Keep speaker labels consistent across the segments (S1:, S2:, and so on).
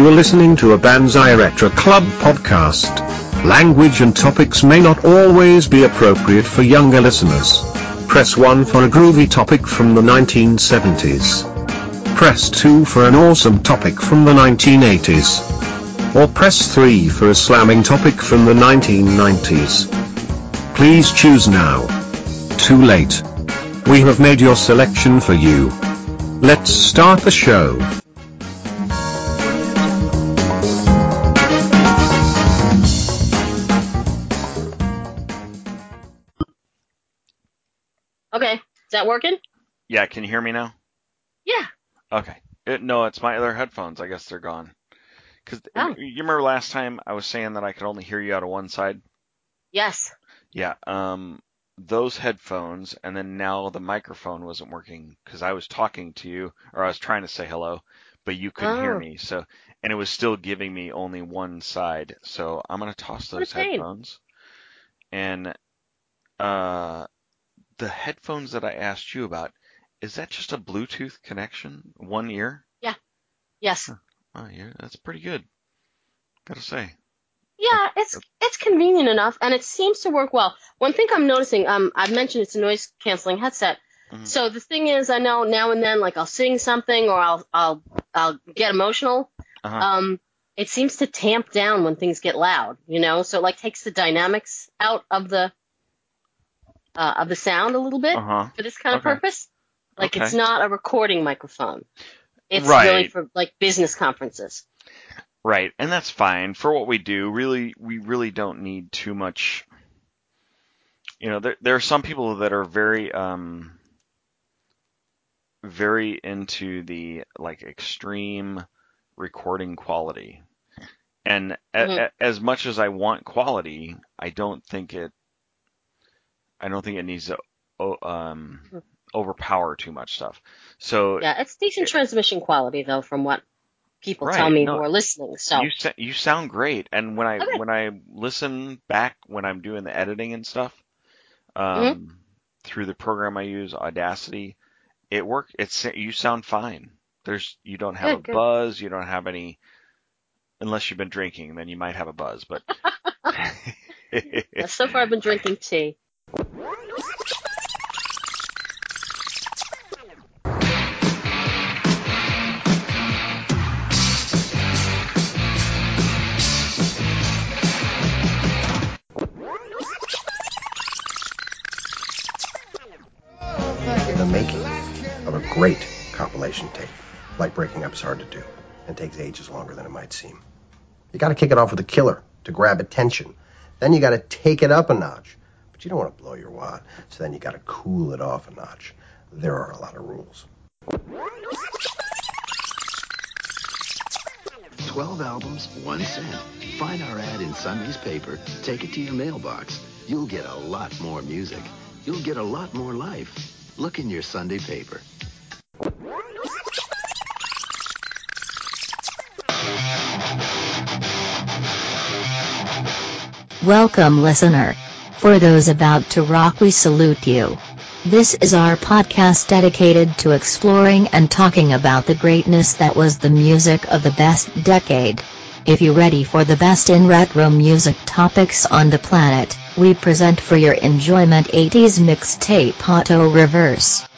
S1: You are listening to a Banzai Retro Club podcast. Language and topics may not always be appropriate for younger listeners. Press 1 for a groovy topic from the 1970s. Press 2 for an awesome topic from the 1980s. Or press 3 for a slamming topic from the 1990s. Please choose now. Too late. We have made your selection for you. Let's start the show.
S2: Okay, is that working?
S3: Yeah, can you hear me now?
S2: Yeah.
S3: Okay. No, it's my other headphones. I guess they're gone. Because you remember last time I was saying that I could only hear you out of one side?
S2: Yes.
S3: Yeah. Those headphones, and then now the microphone wasn't working because I was talking to you, or I was trying to say hello, but you couldn't hear me. So, and it was still giving me only one side. So I'm gonna toss those headphones. And the headphones that I asked you about, is that just a Bluetooth connection? One ear?
S2: Yeah. Yes.
S3: Oh, yeah, that's pretty good. Gotta say.
S2: Yeah, it's convenient enough, and it seems to work well. One thing I'm noticing, I've mentioned it's a noise canceling headset. Mm-hmm. So the thing is, I know now and then, like I'll sing something or I'll get emotional. Uh-huh. It seems to tamp down when things get loud, so it like takes the dynamics out of the sound a little bit for this kind of purpose. Like it's not a recording microphone. It's really for like business conferences.
S3: Right, and that's fine for what we do. Really, we really don't need too much. There are some people that are very into the like extreme recording quality. And as much as I want quality, I don't think it needs to overpower too much stuff. So
S2: yeah, it's decent transmission quality though, from what people tell me who are listening. So
S3: you sound great, and when I listen back when I'm doing the editing and stuff, through the program I use, Audacity, it works. You sound fine. You don't have a buzz. You don't have any. Unless you've been drinking, then you might have a buzz, but
S2: so far I've been drinking tea.
S4: The making of a great compilation tape. Like breaking up is hard to do and takes ages longer than it might seem. You got to kick it off with a killer to grab attention. Then you got to take it up a notch. But you don't want to blow your wad, so then you got to cool it off a notch. There are a lot of rules.
S5: 12 albums, 1 cent. Find our ad in Sunday's paper, take it to your mailbox. You'll get a lot more music. You'll get a lot more life. Look in your Sunday paper.
S6: Welcome, listener. For those about to rock, we salute you. This is our podcast dedicated to exploring and talking about the greatness that was the music of the best decade. If you're ready for the best in retro music topics on the planet, we present for your enjoyment 80s Mixtape Auto Reverse.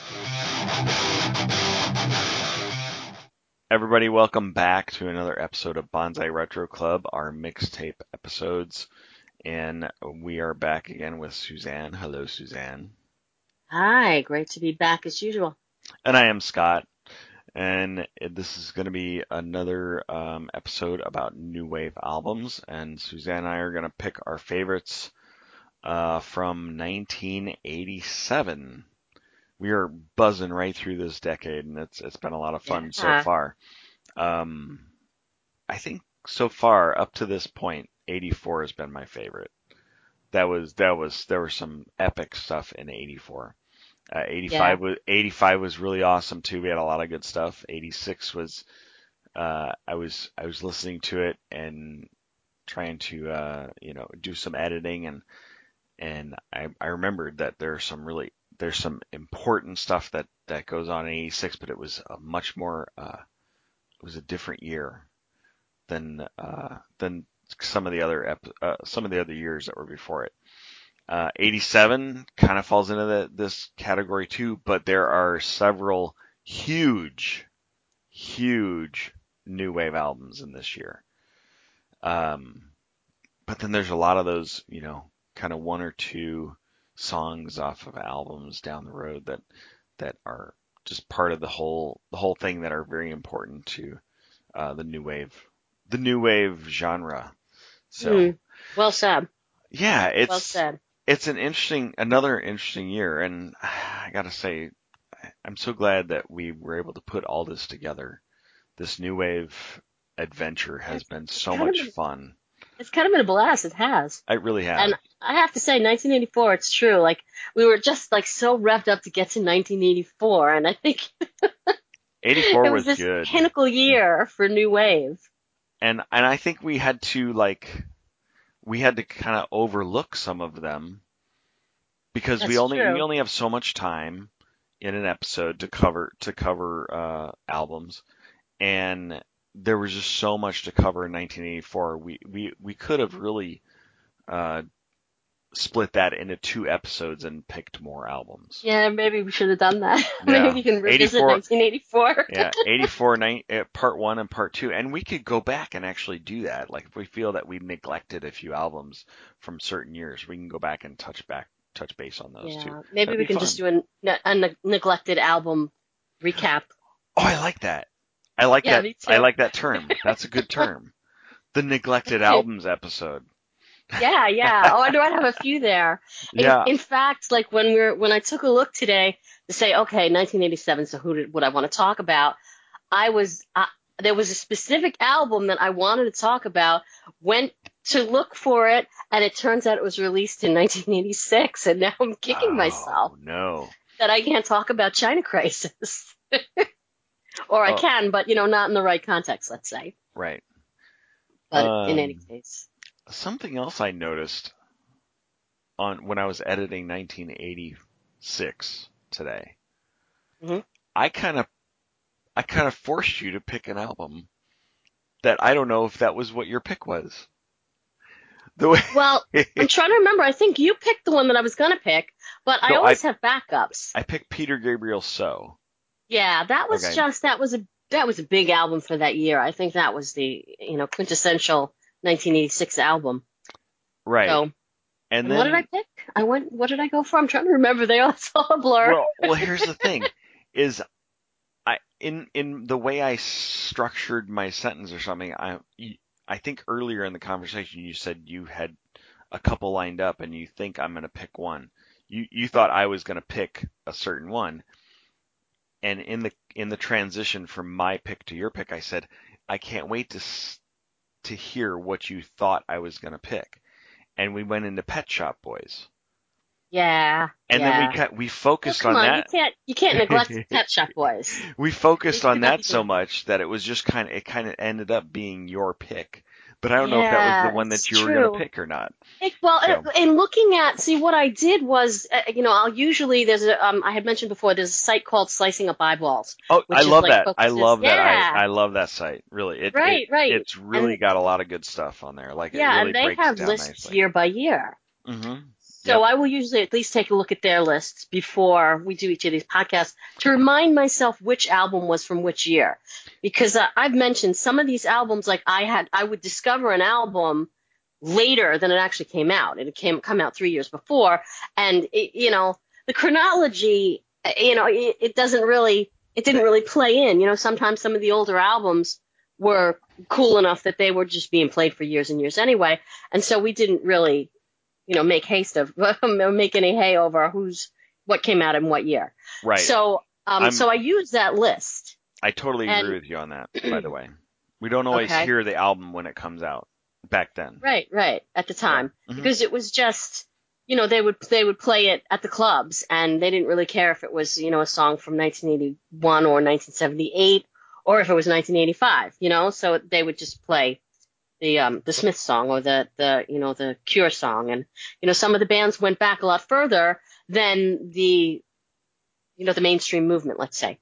S3: Everybody, welcome back to another episode of Banzai Retro Club, our mixtape episodes. And we are back again with Suzanne. Hello, Suzanne.
S2: Hi, great to be back as usual.
S3: And I am Scott. And this is going to be another episode about new wave albums. And Suzanne and I are going to pick our favorites from 1987. We are buzzing right through this decade, and it's been a lot of fun so far. I think so far up to this point, 84 has been my favorite. There was some epic stuff in 84. 85 was really awesome too. We had a lot of good stuff. 86 was I was listening to it and trying to do some editing, and I remembered that there's some important stuff that goes on in 86, but it was a much more it was a different year. than some of the other years that were before it. 87 kind of falls into this category too, but there are several huge new wave albums in this year. But then there's a lot of those, kind of one or two songs off of albums down the road that are just part of the whole thing that are very important to the new wave genre. So
S2: well said.
S3: Yeah,
S2: Well said.
S3: It's another interesting year, and I gotta say, I'm so glad that we were able to put all this together. This new wave adventure has been so much fun.
S2: It's kind of been a blast. It has.
S3: It really has.
S2: And I have to say, 1984, it's true. Like, we were just like so revved up to get to 1984, and I think
S3: 84
S2: it was this
S3: good.
S2: pinnacle year for new wave.
S3: And I think we had to kind of overlook some of them because we only have so much time in an episode to cover albums, and there was just so much to cover in 1984. We could have really split that into 2 episodes and picked more albums.
S2: Yeah, maybe we should have done that.
S3: Yeah.
S2: Maybe we can revisit 1984.
S3: Yeah, 84, part 1 and part 2, and we could go back and actually do that. Like if we feel that we neglected a few albums from certain years, we can go back and touch base on those too.
S2: Maybe we can just do a neglected album recap.
S3: Oh, I like that. I like that.
S2: Me too.
S3: I like that term. That's a good term. The neglected albums episode.
S2: Yeah. Oh, I know I have a few there.
S3: Yeah.
S2: In fact, like when I took a look today to say, okay, 1987. So what I want to talk about? There was a specific album that I wanted to talk about. Went to look for it, and it turns out it was released in 1986. And now I'm kicking myself.
S3: No.
S2: That I can't talk about China Crisis. Or I can, but not in the right context. Let's say.
S3: Right.
S2: But in any case.
S3: Something else I noticed when I was editing 1986 today, I kind of forced you to pick an album that I don't know if that was what your pick was.
S2: Well, I'm trying to remember. I think you picked the one that I was going to pick, but I always have backups.
S3: I picked Peter Gabriel's So.
S2: Yeah, that was that was a big album for that year. I think that was the quintessential 1986 album.
S3: Right.
S2: So,
S3: and then,
S2: what did I pick? What did I go for? I'm trying to remember. They all saw a blur.
S3: Well, here's the thing: is in the way I structured my sentence or something. I think earlier in the conversation you said you had a couple lined up, and you think I'm going to pick one. You thought I was going to pick a certain one, and in the transition from my pick to your pick, I said I can't wait to hear what you thought I was going to pick. And we went into Pet Shop Boys.
S2: Yeah.
S3: And then we focused on that.
S2: You can't neglect Pet Shop Boys.
S3: We focused on that so much that it was just kind of ended up being your pick. But I don't know if that was the one that you were going to pick or not.
S2: And looking at, what I did was, I'll usually, I had mentioned before, there's a site called Slicing Up Eyeballs.
S3: Oh, I love that. I love that. I love that site. Really.
S2: Right.
S3: It's really got a lot of good stuff on there. Like, it really breaks down nicely.
S2: And they have lists year by year.
S3: Mm-hmm.
S2: So I will usually at least take a look at their lists before we do each of these podcasts to remind myself which album was from which year. Because I've mentioned some of these albums, like I would discover an album later than it actually came out. It come out 3 years before. And, the chronology, it didn't really play in. Sometimes some of the older albums were cool enough that they were just being played for years and years anyway. And so we didn't really make make any hay over what came out in what year.
S3: Right.
S2: So, so I use that list.
S3: I totally agree with you on that, by the way. We don't always hear the album when it comes out back then. Right,
S2: at the time. Yeah. Because it was just, they would play it at the clubs, and they didn't really care if it was, a song from 1981 or 1978, or if it was 1985, so they would just play the Smiths song or the Cure song. And, some of the bands went back a lot further than the mainstream movement, let's say.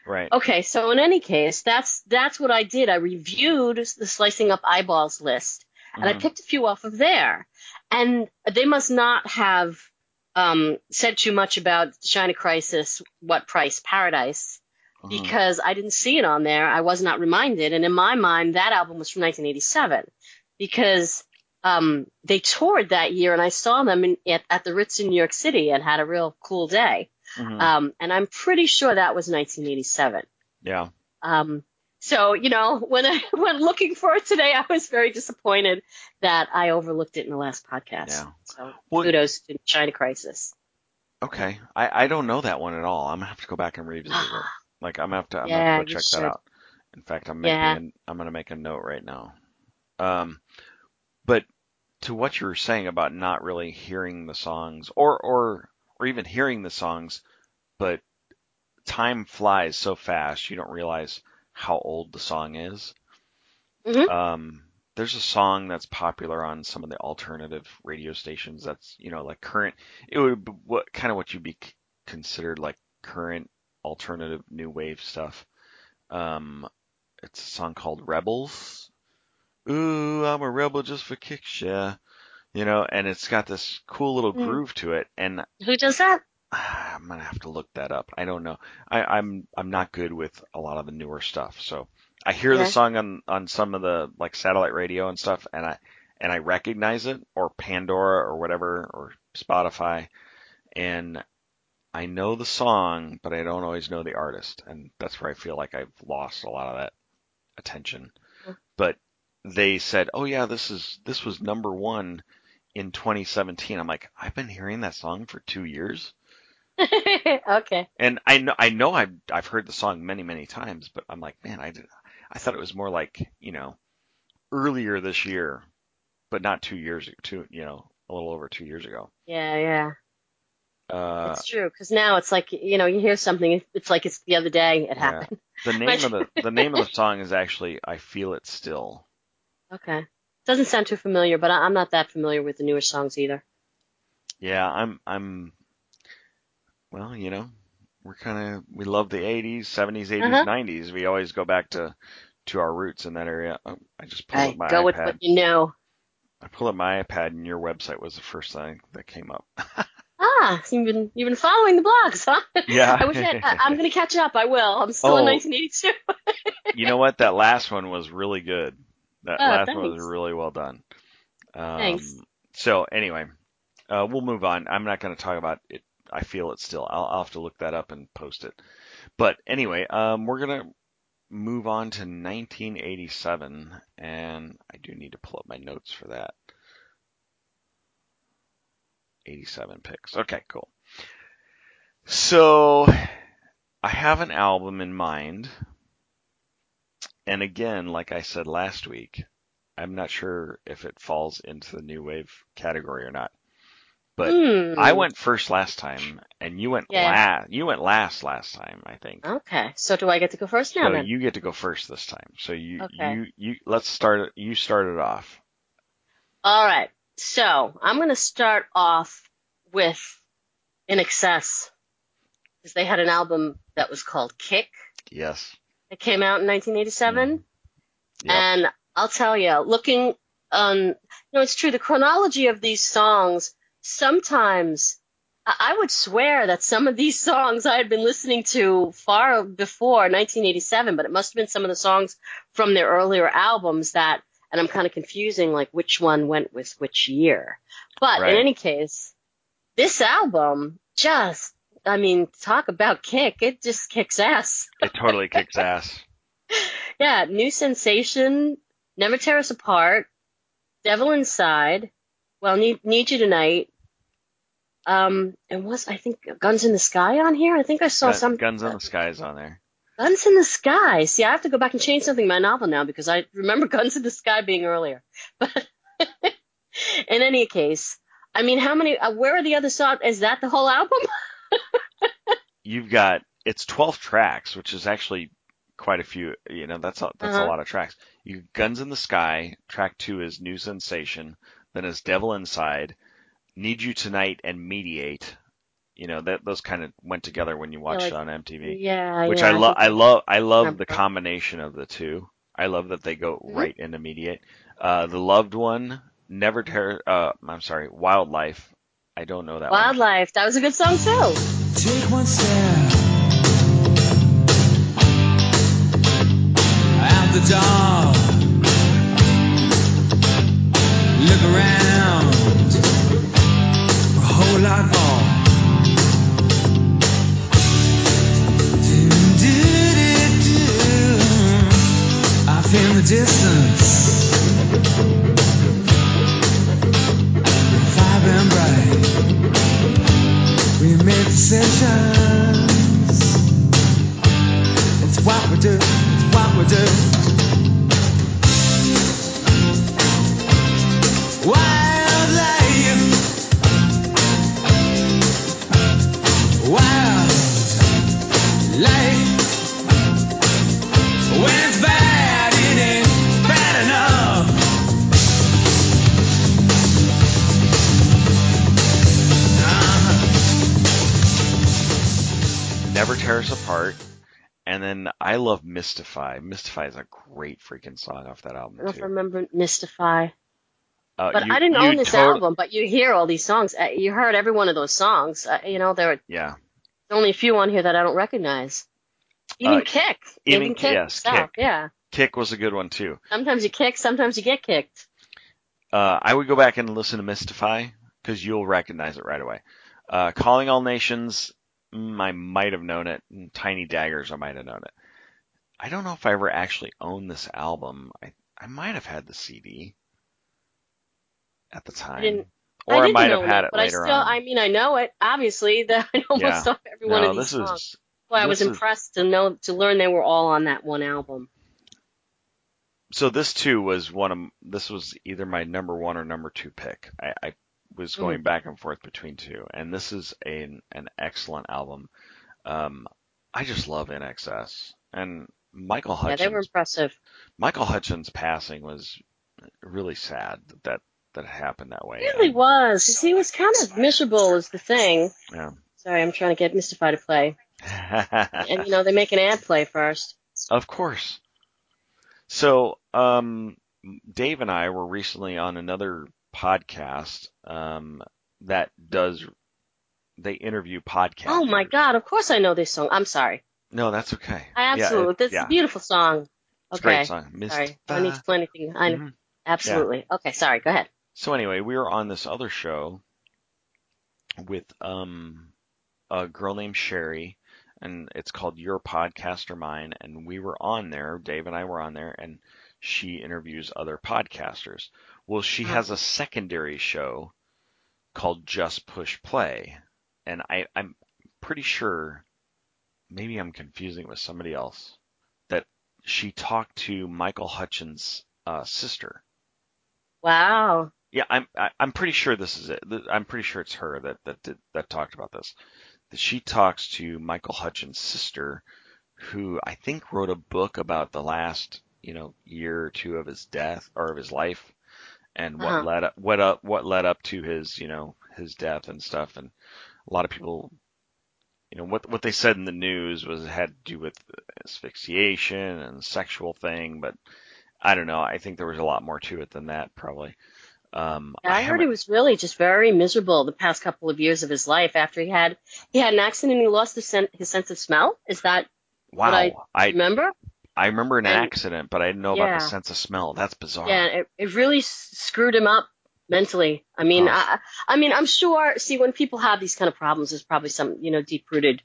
S3: Right.
S2: Okay, so in any case, that's what I did. I reviewed the Slicing Up Eyeballs list, and I
S3: Mhm.
S2: picked a few off of there. And they must not have said too much about China Crisis, What Price, Paradise,
S3: Mhm.
S2: because I didn't see it on there. I was not reminded. And in my mind, that album was from 1987 because they toured that year, and I saw them at the Ritz in New York City and had a real cool day.
S3: Mhm.
S2: And I'm pretty sure that was 1987.
S3: Yeah.
S2: So, when I went looking for it today, I was very disappointed that I overlooked it in the last podcast.
S3: Yeah.
S2: So
S3: Well,
S2: kudos to China Crisis.
S3: okay. I don't know that one at all. I'm gonna have to go back and revisit it. Like I'm gonna have to
S2: Yeah,
S3: go
S2: you
S3: check that
S2: should.
S3: out. In fact,
S2: Yeah.
S3: I'm gonna make a note right now. Um, but to what you were saying about not really hearing the songs or even hearing the songs, but time flies so fast you don't realize how old the song is.
S2: Hmm.
S3: Um, there's a song that's popular on some of the alternative radio stations that's, like current. It would be what you'd be considered like current alternative new wave stuff. Um, it's a song called Rebels. Ooh, I'm a rebel just for kicks, yeah. And it's got this cool little groove to it, and
S2: Who does that?
S3: I'm gonna have to look that up. I don't know. I'm not good with a lot of the newer stuff, so I hear the
S2: Yeah.
S3: song on some of the like satellite radio and stuff, and I recognize it, or Pandora or whatever, or Spotify, and I know the song, but I don't always know the artist, and that's where I feel like I've lost a lot of that attention. But they said, "Oh yeah, this was number one in 2017." I'm like, I've been hearing that song for 2 years.
S2: Okay.
S3: And I know I've heard the song many, many times, but I'm like, man, I thought it was more like, earlier this year, but not 2 years, a little over 2 years ago.
S2: Yeah, yeah.
S3: Uh,
S2: It's true. Because now it's like, you hear something, it's like it's the other day it
S3: yeah.
S2: happened.
S3: The name
S2: But,
S3: of the song is actually "I Feel It Still."
S2: okay. Doesn't sound too familiar, but I'm not that familiar with the newer songs either.
S3: Yeah, well, we love the 80s, 70s, 80s,
S2: Uh-huh.
S3: 90s. We always go back to our roots in that area. Oh, I just pulled up
S2: Right.
S3: my
S2: Go with what
S3: iPad.
S2: you know.
S3: I pulled up my iPad, and your website was the first thing that came up.
S2: So you've been following the blogs, huh?
S3: Yeah.
S2: I wish I'm gonna catch up. I will. I'm still in
S3: Oh,
S2: 1982.
S3: you know what? That last one was really good. That
S2: Oh,
S3: last one was
S2: thanks.
S3: really well done.
S2: Thanks.
S3: So anyway, we'll move on. I'm not going to talk about it. I feel it still. I'll have to look that up and post it. But anyway, we're going to move on to 1987, and I do need to pull up my notes for that. 87 picks. Okay, cool. So I have an album in mind. And again, like I said last week, I'm not sure if it falls into the new wave category or not. But I
S2: Hmm.
S3: went first last time, and you went
S2: Yeah.
S3: last time, I think.
S2: Okay. So do I get to go first now
S3: So
S2: then?
S3: you get to go first this time. So
S2: Okay.
S3: let's start. You started off.
S2: All right. So I'm gonna start off with In Excess because they had an album that was called Kick.
S3: Yes.
S2: It came out in 1987,
S3: Yep.
S2: and I'll tell you, looking on, it's true. The chronology of these songs sometimes. I would swear that some of these songs I had been listening to far before 1987, but it must have been some of the songs from their earlier albums and I'm kind of confusing like which one went with which year. But in
S3: Right.
S2: any case, this album talk about kick. It just kicks ass.
S3: It totally kicks ass.
S2: Yeah, New Sensation, Never Tear Us Apart, Devil Inside, well, Need You Tonight. And I think Guns in the Sky on here? I think I saw some
S3: Guns in the Sky is on there.
S2: Guns in the Sky. See, I have to go back and change something in my novel now because I remember Guns in the Sky being earlier. But in any case, how many? Where are the other songs? Is that the whole album?
S3: It's 12 tracks, which is actually quite a few. That's a
S2: Uh-huh.
S3: lot of tracks. Guns in the Sky. Track 2 is New Sensation. Then is Devil Inside. Need You Tonight and Mediate. that those kind of went together when you watched
S2: like,
S3: it on MTV.
S2: yeah,
S3: Which
S2: yeah.
S3: I love the
S2: Remember.
S3: combination of the two. I love that they go
S2: Mhm.
S3: right into Mediate. The Loved One, Wildlife. I don't know that one.
S2: Wildlife. That was a good song too.
S7: Take one step out the door. Look around for a whole lot more. Off in the distance, vibrant bright. We made decisions. It's what we do. It's what we do. Wildlife. Wildlife. When it's bad, it ain't bad enough.
S3: Never Tear Us Apart. And then I love Mystify. Mystify is a great freaking song off that
S2: I
S3: album
S2: don't know if I
S3: too.
S2: remember Mystify. But
S3: You
S2: I didn't
S3: you
S2: own this album, but you hear all these songs. You heard every one of those songs. There are
S3: Yeah.
S2: only a few on here that I don't recognize. Even Kick.
S3: Even
S2: Kick.
S3: yes,
S2: Stuff.
S3: Kick.
S2: Yeah.
S3: Kick was a good one too.
S2: Sometimes you kick, sometimes you get kicked.
S3: I would go back and listen to Mystify because you'll recognize it right away. Calling All Nations, I might have known it. Tiny Daggers, I might have known it. I don't know if I ever actually owned this album. I might have had the CD at the time. Or I might have had it later on.
S2: I mean, I know it, obviously. I almost saw every one of these songs. That's why I was impressed to learn they were all on that one album.
S3: So this too was this was either my number one or number two pick. I was going back and forth between two, and this is an excellent album. I just love INXS and Michael Hutchence.
S2: Yeah, they were impressive.
S3: Michael Hutchence' passing was really sad that it happened that way.
S2: It really was. He was kind of miserable is the thing.
S3: Yeah.
S2: Sorry, I'm trying to get Mystify to play. And they make an ad play first.
S3: Of course. So, Dave and I were recently on another podcast they interview podcasters.
S2: Oh my God! Of course I know this song. I'm sorry.
S3: No, that's okay.
S2: Absolutely, this is a beautiful song.
S3: It's a great song.
S2: Sorry, I don't need to play anything. I know. Mm-hmm. Absolutely. Yeah. Okay, sorry. Go ahead.
S3: So anyway, we were on this other show with a girl named Sherry, and it's called Your Podcast or Mine, and we were on there. Dave and I were on there, and she interviews other podcasters. Well, she has a secondary show called Just Push Play, and I'm pretty sure, maybe I'm confusing it with somebody else, that she talked to Michael Hutchence' sister.
S2: Wow.
S3: Yeah, I'm pretty sure this is it. I'm pretty sure it's her that talked about this. That she talks to Michael Hutchence' sister, who I think wrote a book about the last year or two of his death or of his life, and what led up to his his death and stuff. And a lot of people, what they said in the news was it had to do with asphyxiation and sexual thing, but I don't know. I think there was a lot more to it than that, probably.
S2: I heard he was really just very miserable the past couple of years of his life after he had an accident and he lost his sense of smell. Is that what I remember?
S3: I remember an accident, but I didn't know about the sense of smell. That's bizarre.
S2: Yeah, it really screwed him up mentally. I mean, I mean, I'm sure. See, when people have these kind of problems, there's probably some deep-rooted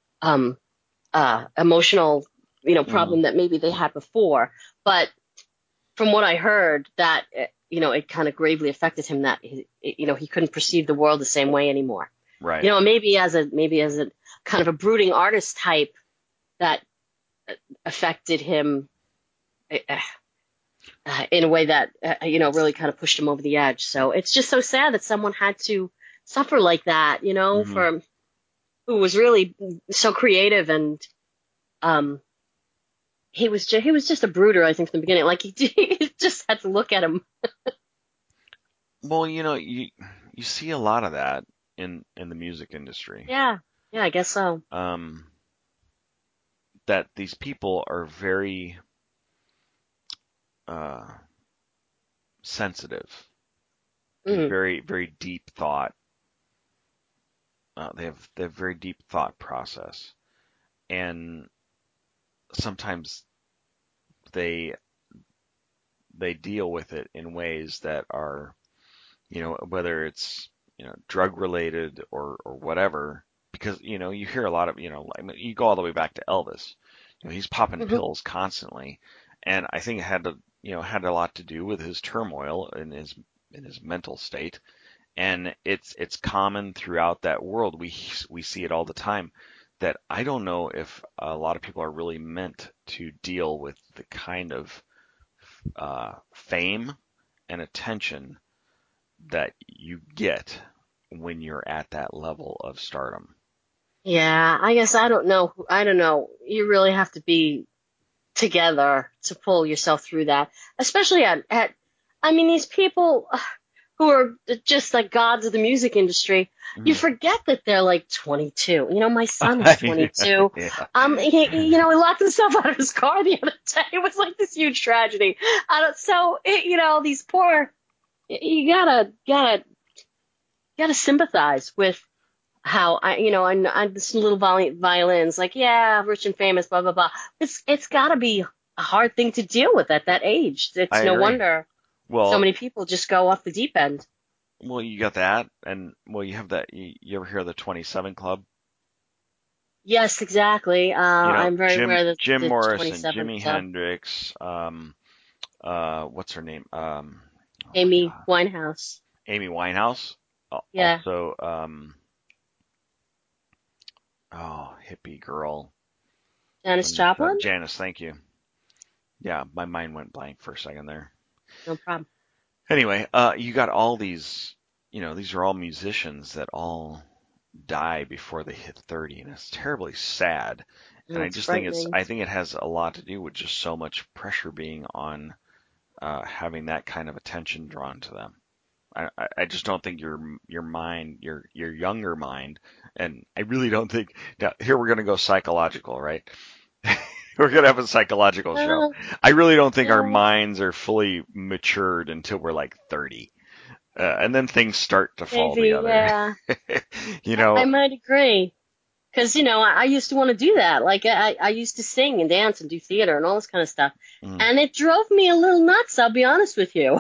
S2: emotional problem that maybe they had before. But from what I heard, that it kind of gravely affected him. That he couldn't perceive the world the same way anymore.
S3: Right.
S2: Maybe as a kind of a brooding artist type, that affected him in a way that really kind of pushed him over the edge. So it's just so sad that someone had to suffer like that. For who was really so creative, and he was just a brooder, I think, from the beginning. Like he just had to look at him.
S3: Well, you see a lot of that in the music industry.
S2: Yeah. Yeah, I guess so.
S3: That these people are very sensitive,
S2: Mm.
S3: very, very deep thought. They have very deep thought process, and sometimes they deal with it in ways that are, whether it's drug related or whatever. Because you hear a lot of like, you go all the way back to Elvis. He's popping
S2: Hmm.
S3: pills constantly, and I think it had a lot to do with his turmoil in his mental state. And it's common throughout that world. We see it all the time. That I don't know if a lot of people are really meant to deal with the kind of fame and attention that you get when you're at that level of stardom.
S2: Yeah, I guess I don't know. I don't know. You really have to be together to pull yourself through that, especially I mean, these people who are just like gods of the music industry. You
S3: Mhm.
S2: forget that they're like 22. My son is 22.
S3: Yeah.
S2: He locked himself out of his car the other day. It was like this huge tragedy. These poor, you gotta sympathize with how I this little violins, like, yeah, rich and famous, blah blah blah. It's got to be a hard thing to deal with at that age.
S3: I
S2: It's no
S3: agree.
S2: wonder so
S3: Well,
S2: many people just go off the deep end.
S3: you got that, and you have that. You ever hear of the 27 Club?
S2: Yes, exactly. I'm very aware that
S3: Jim
S2: the
S3: Morrison,
S2: 27th
S3: Jimi
S2: Club,
S3: Hendrix, what's her name? Oh my
S2: Amy
S3: God,
S2: Winehouse.
S3: Amy Winehouse.
S2: Yeah,
S3: Also, hippie girl
S2: Janis
S3: from the
S2: Joplin.
S3: Janice. Thank you. Yeah, my mind went blank for a second there.
S2: No problem.
S3: Anyway, you got all these. These are all musicians that all die before they hit 30, and it's terribly sad. And I
S2: It's
S3: just think
S2: frightening.
S3: I think it has a lot to do with just so much pressure being on having that kind of attention drawn to them. I just don't think your mind, your younger mind, and I really don't think now here we're gonna go psychological, right? We're gonna have a psychological show.
S2: Uh,
S3: I really don't think our
S2: yeah,
S3: minds are fully matured until we're like 30, and then things start to fall
S2: maybe.
S3: together.
S2: Yeah,
S3: You
S2: I
S3: know,
S2: might agree. Because, I used to want to do that. Like, I used to sing and dance and do theater and all this kind of stuff.
S3: mm,
S2: And it drove me a little nuts, I'll be honest with you.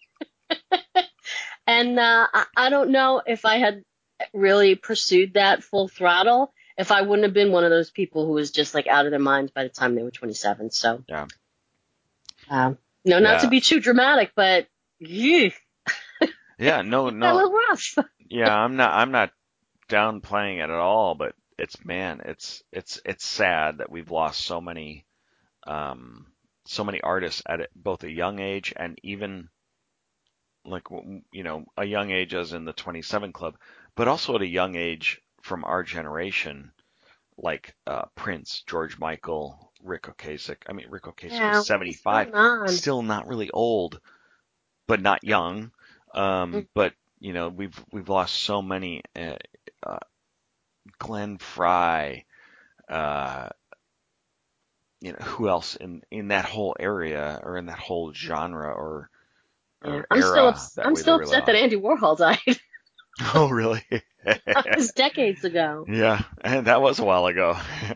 S2: And I don't know if I had really pursued that full throttle, if I wouldn't have been one of those people who was just like out of their minds by the time they were 27. So,
S3: yeah,
S2: um, not to
S3: yeah,
S2: be too dramatic, but yeah,
S3: yeah. No,
S2: it got a
S3: no.
S2: little rough.
S3: Yeah, I'm not downplaying it at all, but it's sad that we've lost um, so many artists at both a young age and even like a young age as in the 27 Club, but also at a young age from our generation, like Prince, George Michael, Rick Ocasek. I mean, Rick Ocasek is
S2: Yeah, what is
S3: 75,
S2: going on?
S3: still not really old, but not young.
S2: Mm.
S3: But we've lost so many. Uh, Glenn Fry, uh, who else in that whole area or in that whole genre
S2: Yeah,
S3: or era that
S2: I'm
S3: we
S2: still
S3: really
S2: upset that
S3: lost?
S2: Andy Warhol died.
S3: Oh, really?
S2: That was decades ago.
S3: Yeah, and that was a while ago.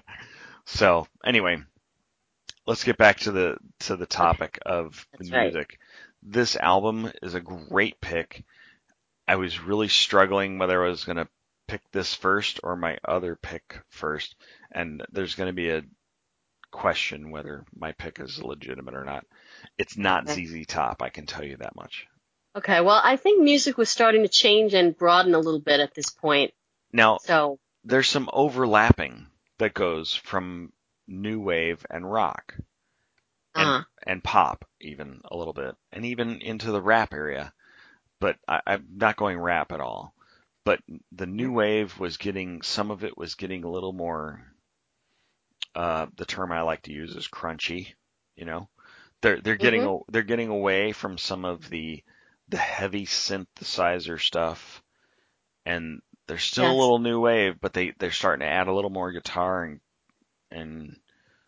S3: So anyway, let's get back to the
S2: Okay,
S3: topic of the
S2: that's right.
S3: music. This album is a great pick. I was really struggling whether I was going to pick this first or my other pick first, and there's going to be a question whether my pick is legitimate or not. It's not
S2: Okay.
S3: ZZ Top, I can tell you that much.
S2: Okay, well, I think music was starting to change and broaden a little bit at this point.
S3: Now,
S2: So,
S3: there's some overlapping that goes from new wave and rock and
S2: uh,
S3: and pop even a little bit, and even into the rap area. But I'm not going rap at all. But the new wave was getting some of it was getting a little more. The term I like to use is crunchy. You know,
S2: hmm
S3: they're getting away from some of the heavy synthesizer stuff, and They're still a
S2: Yes.
S3: little new wave, but they're starting to add a little more guitar and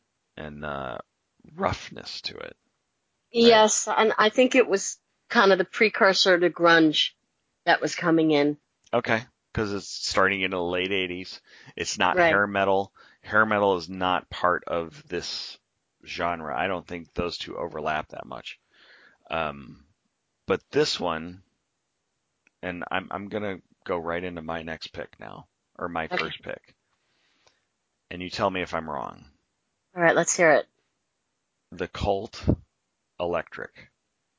S3: roughness to it. Right.
S2: Yes, and I think it was kind of the precursor to grunge that was coming in.
S3: Okay, because it's starting in the late 80s. It's not
S2: Right.
S3: hair metal. Hair metal is not part of this genre. I don't think those two overlap that much. But this one, and I'm gonna go right into my next pick now, or my
S2: Okay.
S3: first pick, and you tell me if I'm wrong.
S2: All right, let's hear it.
S3: The Cult Electric.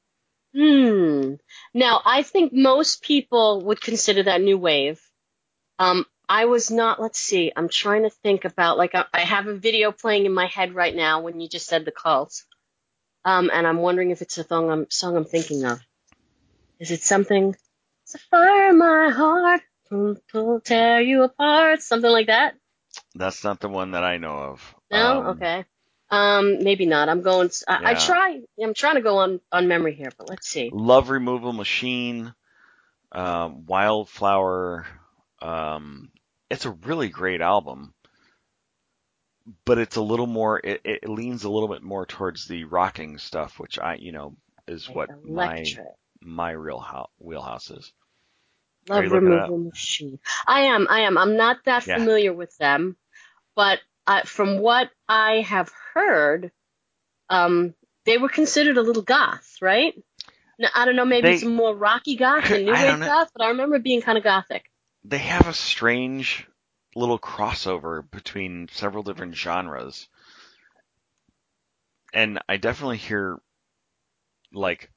S2: Now, I think most people would consider that new wave. I was not, let's see, I'm trying to think about, like, I have a video playing in my head right now when you just said the Cult. And I'm wondering if it's a song I'm thinking of. Is it something, it's a fire in my heart, will tear you apart, something like that?
S3: That's not the one that I know of.
S2: No? Okay. Maybe not. I'm
S3: Yeah.
S2: I'm trying to go on memory here, but let's see.
S3: Love Removal Machine, Wildflower. It's a really great album, but it's a little more. It leans a little bit more towards the rocking stuff, which is
S2: Okay,
S3: what
S2: Electric.
S3: my real wheelhouse is. Are you
S2: Love
S3: looking it up?
S2: Removal Machine. I am. I'm not that
S3: Yeah.
S2: familiar with them, but from what I have heard, they were considered a little goth, right? Now, I don't know, maybe it's
S3: They,
S2: more rocky goth than new
S3: I don't
S2: wave
S3: know.
S2: goth, but I remember it being kind of gothic.
S3: They have a strange little crossover between several different genres, and I definitely hear like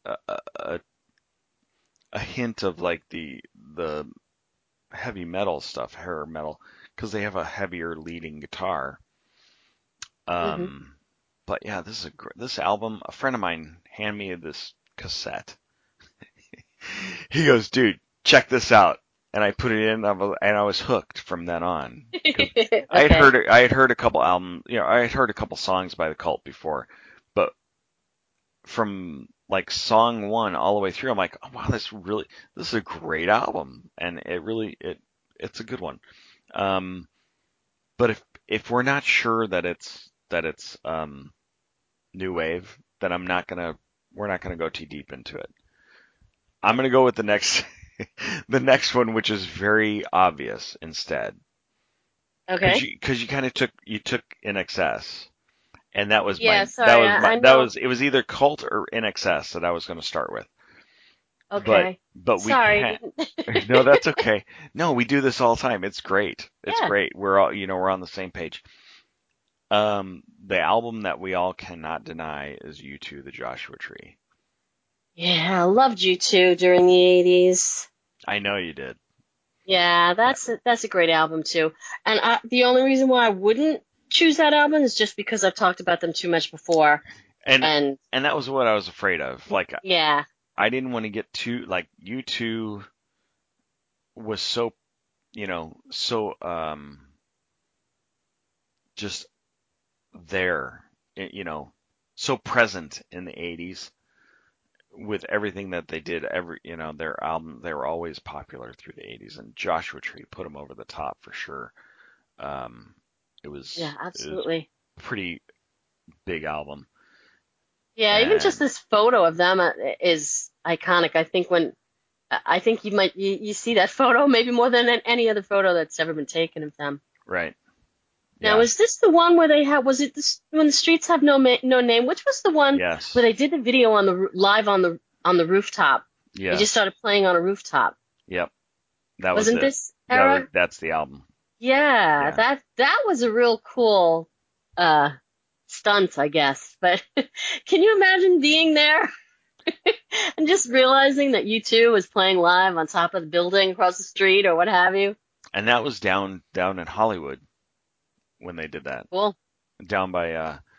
S3: a hint of like the heavy metal stuff, hair metal, because they have a heavier leading guitar.
S2: Hmm.
S3: But yeah, this album. A friend of mine handed me this cassette. He goes, "Dude, check this out," and I put it in, and I was hooked from then on.
S2: Okay.
S3: I had heard a couple albums, I had heard a couple songs by the Cult before, but from like song one all the way through, I'm like, oh wow, this is a great album, and it's a good one. Um, but if we're not sure that it's new wave, then we're not gonna go too deep into it. I'm gonna go with the next the next one, which is very obvious instead,
S2: Okay.
S3: because you kind of took In Excess, and that was
S2: Yeah, sorry, I know.
S3: it was either Cult or In Excess that I was going to start with.
S2: Okay.
S3: But we
S2: Sorry.
S3: can't. No, that's okay. No, we do this all the time. It's great. It's
S2: Yeah.
S3: great. We're all, we're on the same page. The album that we all cannot deny is U2, The Joshua Tree.
S2: Yeah, I loved you too during the 80s.
S3: I know you did.
S2: Yeah,
S3: Yeah.
S2: that's a great album too. And the only reason why I wouldn't choose that album is just because I've talked about them too much before.
S3: And
S2: And
S3: and that was what I was afraid of. Like
S2: yeah,
S3: I didn't want to get too like U2 was so, so just there, so present in the 80s with everything that they did. Their album, they were always popular through the 80s, and Joshua Tree put them over the top for sure. Um,
S2: yeah,
S3: it was
S2: absolutely.
S3: a pretty big album,
S2: Yeah, even just
S3: and
S2: this photo of them is iconic. I think you see that photo maybe more than any other photo that's ever been taken of them.
S3: right,
S2: Now,
S3: yeah,
S2: is this the one where they had? Was it this when the streets have no name? Which was the one where
S3: yes,
S2: they did the video live on the rooftop? They just
S3: yes,
S2: started playing on a rooftop.
S3: yep, that was
S2: Wasn't
S3: it.
S2: this era?
S3: That's the album.
S2: Yeah,
S3: Yeah,
S2: that was a real cool uh stunt, I guess. But can you imagine being there and just realizing that U2 was playing live on top of the building across the street or what have you?
S3: and that was down in Hollywood when they did that.
S2: Cool.
S3: Down by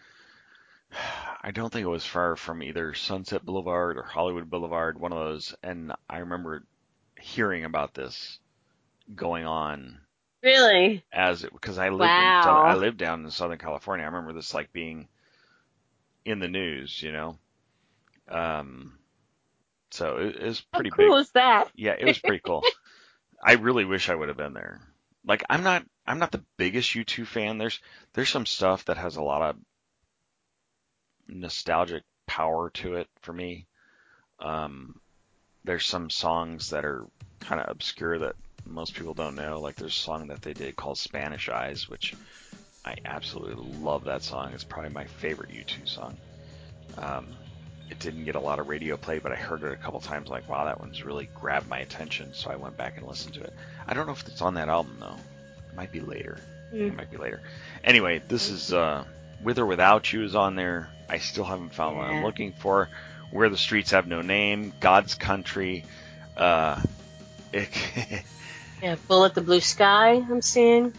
S3: I don't think it was far from either Sunset Boulevard or Hollywood Boulevard, one of those. And I remember hearing about this going on
S2: Really?
S3: because I
S2: Wow.
S3: lived down in Southern California. I remember this like being in the news. Um, so it was
S2: How
S3: pretty big.
S2: cool is that?
S3: Yeah, it was pretty cool. I really wish I would have been there. Like I'm not the biggest U2 fan. There's some stuff that has a lot of nostalgic power to it for me. There's some songs that are kind of obscure that most people don't know. Like there's a song that they did called Spanish Eyes, which I absolutely love that song. It's probably my favorite U2 song. It didn't get a lot of radio play, but I heard it a couple times. Like, wow, that one's really grabbed my attention. So I went back and listened to it. I don't know if it's on that album though. It might be later. It might be later. Anyway, this is With or Without You is on there. I still haven't found what I'm looking for. Where the Streets Have No Name, God's Country.
S2: Yeah, Bullet the Blue Sky, I'm seeing.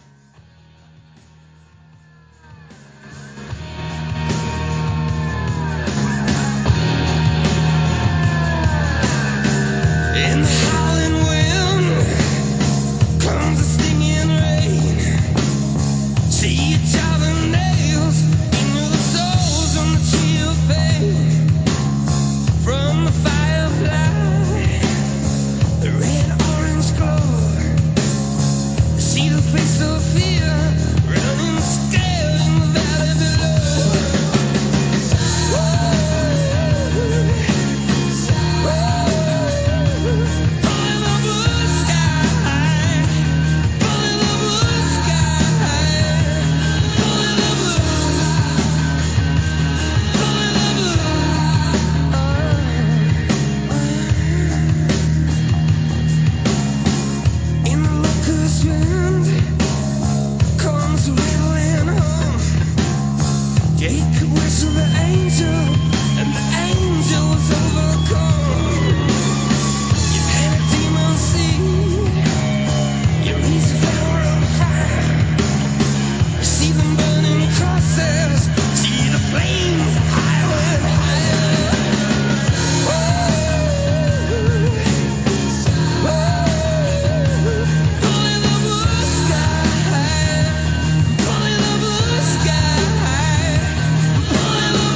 S7: In the howling wind comes the stinging rain. See you driving nails into the souls on the tree of pain. From the firefly, the red orange glow. See the face of fear running scared in the valley below. In the locust wind comes a rippling hum. Jacob whistled the angel, and the angel was overcome. You plant a demon seed, you reach the flower of fire. You see them burning crosses, see the flames higher and higher. Pulling the blue sky, pulling the blue sky, pulling the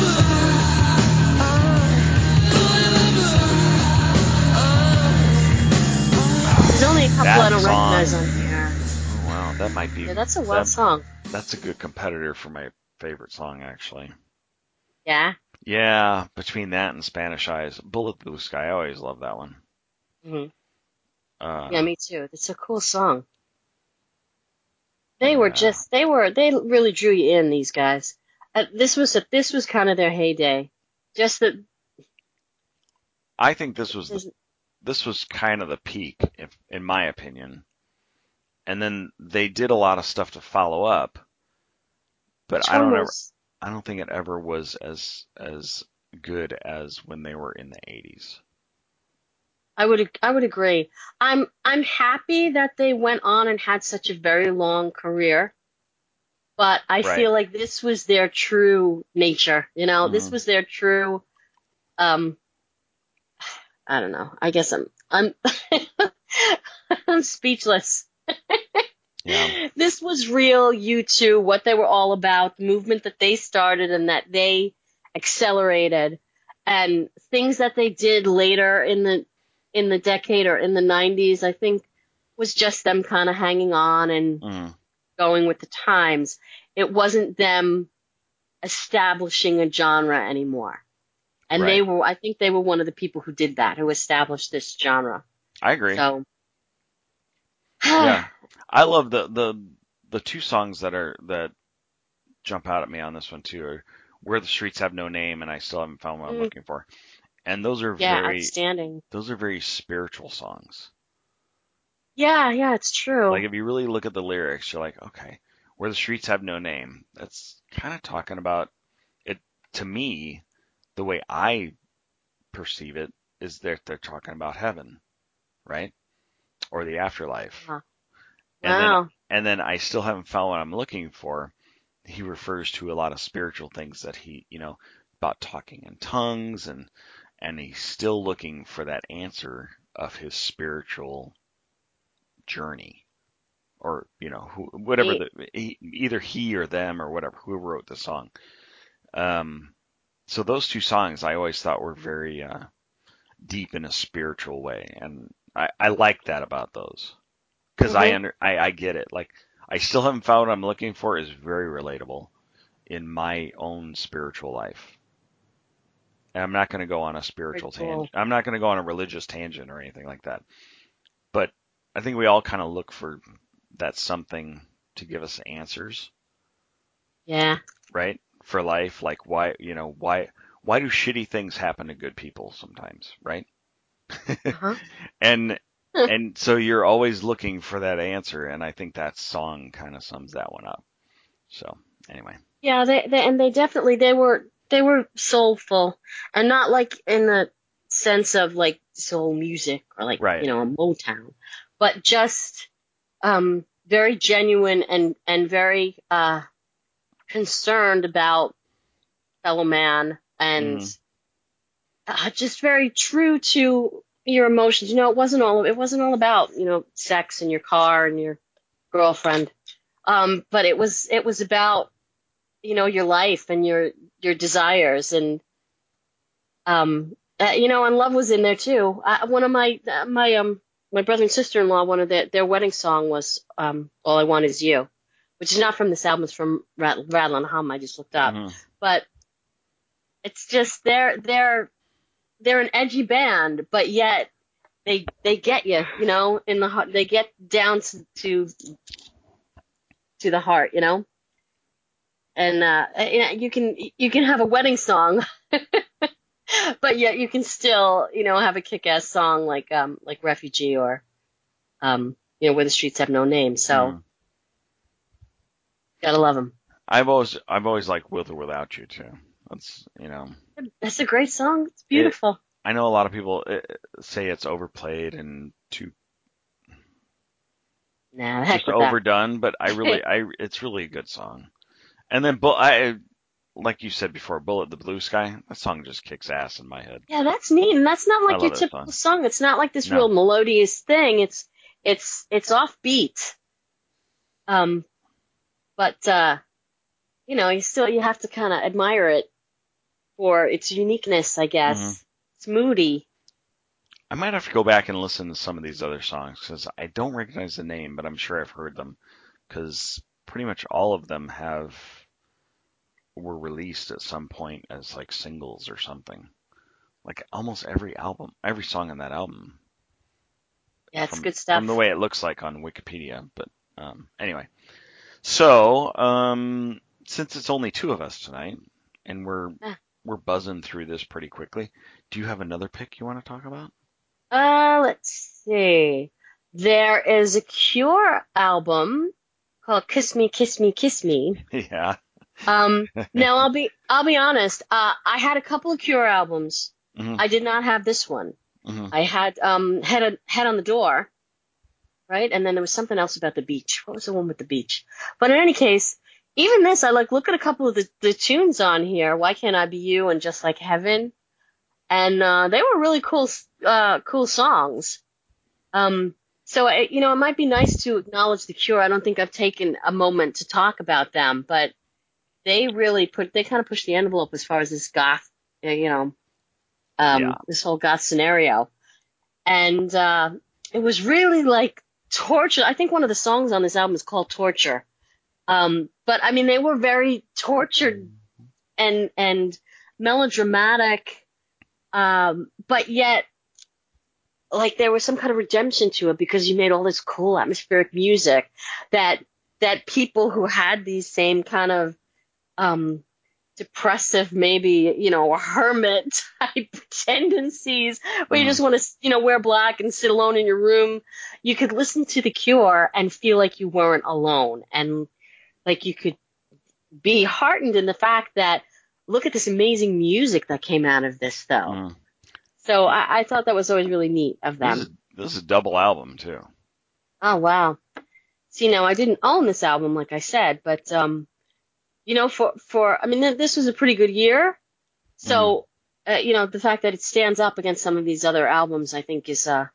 S2: There's only a couple
S3: That
S2: I don't
S3: song.
S2: recognize on here.
S3: Oh wow, that might be
S2: Yeah, that's a wild song.
S3: that's a good competitor for my favorite song actually.
S2: Yeah.
S3: Yeah, between that and Spanish Eyes, Bullet Blue Sky, I always love that one.
S2: hmm
S3: Uh,
S2: Yeah, me too. It's a cool song.
S3: yeah.
S2: They really drew you in, these guys. This was kind of their heyday. Just that,
S3: I think this was kind of the peak, in my opinion. And then they did a lot of stuff to follow up, but
S2: which one was,
S3: I don't think it ever was as good as when they were in the 80s.
S2: I would agree. I'm happy that they went on and had such a very long career, but I
S3: Right.
S2: feel like this was their true nature. You know, this
S3: Mhm.
S2: was their true, I don't know. I guess I'm I'm speechless.
S3: Yeah.
S2: This was real U2, what they were all about, the movement that they started and that they accelerated, and things that they did later in the decade or in the 90s, I think was just them kind of hanging on and
S3: Mhm.
S2: going with the times. It wasn't them establishing a genre anymore. And
S3: Right.
S2: I think they were one of the people who did that, who established this genre.
S3: I agree.
S2: So,
S3: Yeah. I love the two songs that jump out at me on this one too are Where the Streets Have No Name and I Still Haven't Found What I'm Looking For. And those are
S2: yeah, outstanding.
S3: very spiritual songs.
S2: Yeah, it's true.
S3: Like if you really look at the lyrics, you're like, okay, Where the Streets Have No Name. That's kind of talking about it. To me, the way I perceive it is that they're talking about heaven, right? Or the afterlife.
S2: Huh.
S3: And
S2: Wow.
S3: then I still haven't found what I'm looking for. He refers to a lot of spiritual things that he, about talking in tongues and he's still looking for that answer of his spiritual journey or, whatever
S2: Neat.
S3: either he or them or whatever, whoever wrote the song. So those two songs I always thought were very, deep in a spiritual way. And I like that about those. because I get it. Like, I still haven't found what I'm looking for is very relatable in my own spiritual life. And I'm not going to go on a spiritual tangent. I'm not going to go on a religious tangent or anything like that. But I think we all kind of look for that something to give us answers.
S2: Yeah.
S3: Right? For life, like why do shitty things happen to good people sometimes, right?
S2: Uh-huh.
S3: and so you're always looking for that answer, and I think that song kind of sums that one up. So anyway.
S2: Yeah, they definitely they were soulful, and not like in the sense of like soul music or like
S3: Right.
S2: a Motown, but just very genuine and very concerned about fellow man and just very true to your emotions. It wasn't all about sex and your car and your girlfriend, but it was about your life and your desires and and love was in there too. One of my brother and sister-in-law, one of their wedding song was All I Want Is You, which is not from this album. It's from Rattle and Hum. I just looked up, but it's just they're an edgy band, but yet they get you, in the heart. They get down to the heart, and you can have a wedding song, but yet you can still have a kick-ass song like Refugee or Where the Streets Have No Name. So gotta love them.
S3: I've always liked With or Without You too.
S2: That's a great song. It's beautiful.
S3: I know a lot of people say it's overplayed and too
S2: Nah, the heck
S3: just
S2: with
S3: overdone, but it's really a good song. And then like you said before, Bullet the Blue Sky, that song just kicks ass in my head.
S2: Yeah, that's neat, and that's not like your
S3: that
S2: typical song. It's not like this real melodious thing. It's offbeat. But you have to kind of admire it for its uniqueness, I guess. It's moody.
S3: I might have to go back and listen to some of these other songs because I don't recognize the name, but I'm sure I've heard them because pretty much all of them were released at some point as like singles or something. Like almost every song on that album.
S2: Yeah, it's good stuff.
S3: From the way it looks like on Wikipedia, but anyway. So, since it's only two of us tonight, and we're buzzing through this pretty quickly, do you have another pick you want to talk about?
S2: Let's see. There is a Cure album called Kiss Me, Kiss Me, Kiss Me.
S3: Yeah.
S2: Now I'll be honest. I had a couple of Cure albums. I did not have this one. I had Head on the Door, right? And then there was something else about the beach. What was the one with the beach? But in any case, even this, I look at a couple of the tunes on here. Why Can't I Be You and Just Like Heaven, and they were really cool songs. So it might be nice to acknowledge the Cure. I don't think I've taken a moment to talk about them, but they kind of pushed the envelope as far as this goth, this whole goth scenario. And it was really like torture. I think one of the songs on this album is called Torture. But I mean, they were very tortured and melodramatic, but yet like there was some kind of redemption to it because you made all this cool atmospheric music that people who had these same kind of depressive, maybe, hermit type tendencies where you just want to, wear black and sit alone in your room. You could listen to The Cure and feel like you weren't alone. And like you could be heartened in the fact that look at this amazing music that came out of this, though. So I thought that was always really neat of them.
S3: This is a double album, too.
S2: Oh, wow. See, now I didn't own this album, like I said, but this was a pretty good year. So, the fact that it stands up against some of these other albums, I think is to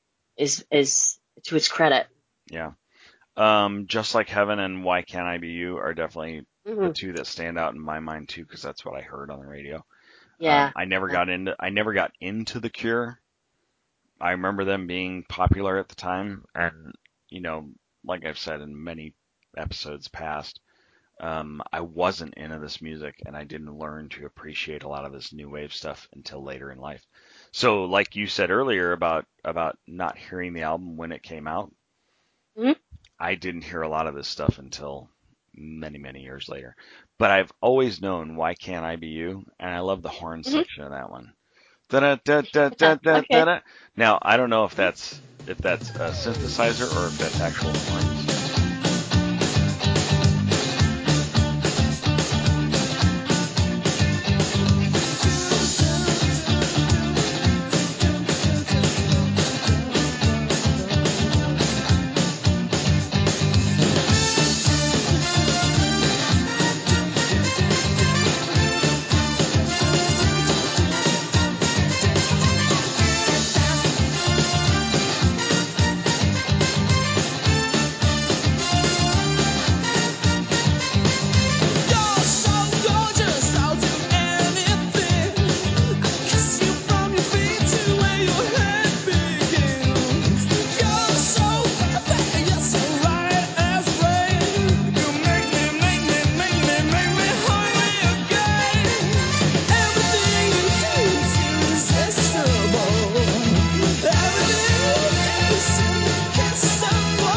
S2: its credit.
S3: Yeah. Just Like Heaven and Why Can't I Be You are definitely the two that stand out in my mind too, because that's what I heard on the radio.
S2: Yeah.
S3: I never got into The Cure. I remember them being popular at the time, and like I've said in many episodes past, I wasn't into this music and I didn't learn to appreciate a lot of this new wave stuff until later in life. So, like you said earlier about not hearing the album when it came out,
S2: Mhm.
S3: I didn't hear a lot of this stuff until many, many years later. But I've always known Why Can't I Be You, and I love the horn
S2: Mhm.
S3: section of that one. Da-da-da-da-da-da-da.
S2: Okay.
S3: Now, I don't know if that's a synthesizer or if that's actual horns.
S7: You're so gorgeous, I'll do anything. I kiss you from your feet to where your head begins. You're so perfect, and you're so right as rain. You make me hungry again. Everything you do is irresistible. Everything you do is irresistible.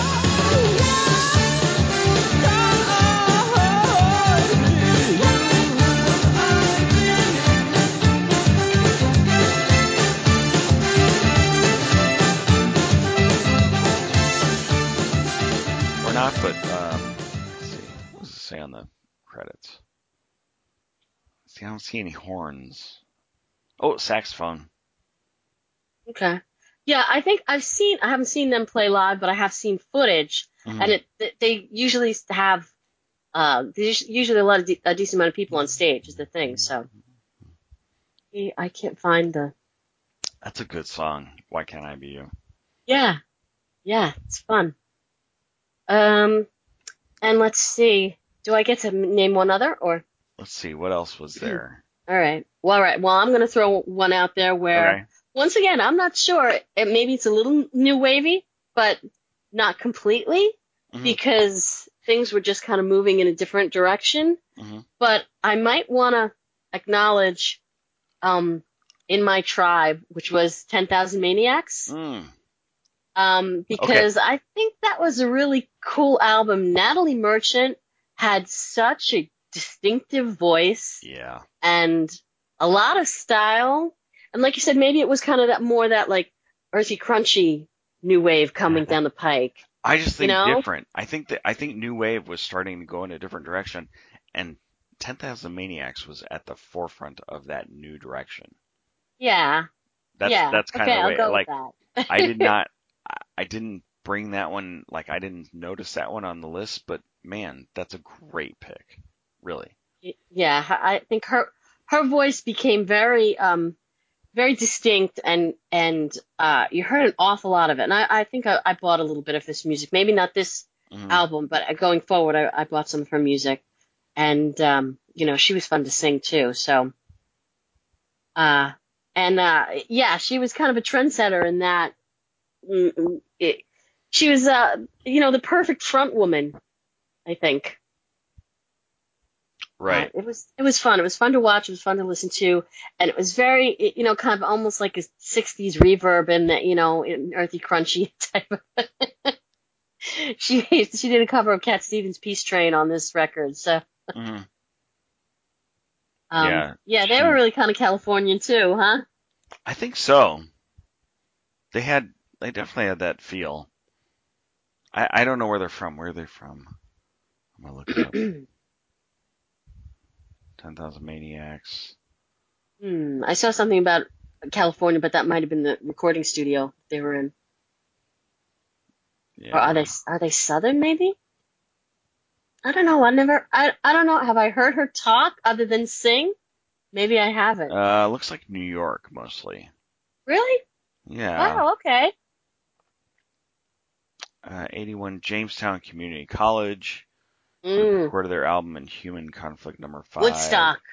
S3: Or not, but let's see. What does it say on the credits? See, I don't see any horns. Oh, saxophone.
S2: Okay. Yeah, I think I haven't seen them play live, but I have seen footage, and
S3: Mhm.
S2: they usually have, there's usually a decent amount of people on stage is the thing. So I can't find
S3: That's a good song. Why Can't I Be You?
S2: yeah, yeah, it's fun. Um, and let's see, do I get to name one other or?
S3: Let's see, what else was there?
S2: All right. Well, all right. Well, I'm gonna throw one out there where,
S3: Okay.
S2: once again, I'm not sure. Maybe it's a little new wavy, but not completely,
S3: Mhm.
S2: because things were just kind of moving in a different direction.
S3: Mhm.
S2: But I might want to acknowledge, In My Tribe, which was 10,000 Maniacs,
S3: Mm. Okay.
S2: because I think that was a really cool album. Natalie Merchant had such a distinctive voice
S3: Yeah.
S2: and a lot of style. And like you said, maybe it was kind of that like earthy, crunchy new wave coming down the pike,
S3: I just
S2: you
S3: think
S2: know?
S3: different. I think new wave was starting to go in a different direction, and 10,000 Maniacs was at the forefront of that new direction.
S2: Yeah, yeah.
S3: That's kind
S2: Okay,
S3: of the
S2: I'll
S3: way.
S2: go with
S3: Like I did
S2: that.
S3: not, I didn't bring that one. Like I didn't notice that one on the list, but man, that's a great pick. Really.
S2: Yeah, I think her voice became very distinct, and you heard an awful lot of it. And I think I bought a little bit of this music. Maybe not this
S3: Hmm.
S2: album, but going forward, I bought some of her music. And she was fun to sing too. So uh yeah, she was kind of a trendsetter in that. She was the perfect front woman, I think.
S3: Right.
S2: It was fun. It was fun to watch. It was fun to listen to, and it was very, kind of almost like a '60s reverb and that, earthy, crunchy type of. She did a cover of Cat Stevens' Peace Train on this record, so
S3: Hmm. Yeah.
S2: yeah, they were
S3: She.
S2: really kind of Californian too, huh?
S3: I think so. They had. They definitely had that feel. I don't know where they're from. Where are they from? I'm gonna look it up. 10,000 Maniacs.
S2: I saw something about California, but that might have been the recording studio they were in. Or are
S3: Yeah.
S2: they Southern maybe? I don't know. I don't know. Have I heard her talk other than sing? Maybe I haven't.
S3: Looks like New York mostly.
S2: Really?
S3: Yeah.
S2: Wow, okay.
S3: 81 Jamestown Community College. They
S2: Mm,
S3: recorded their album in Human Conflict number 5.
S2: Woodstock.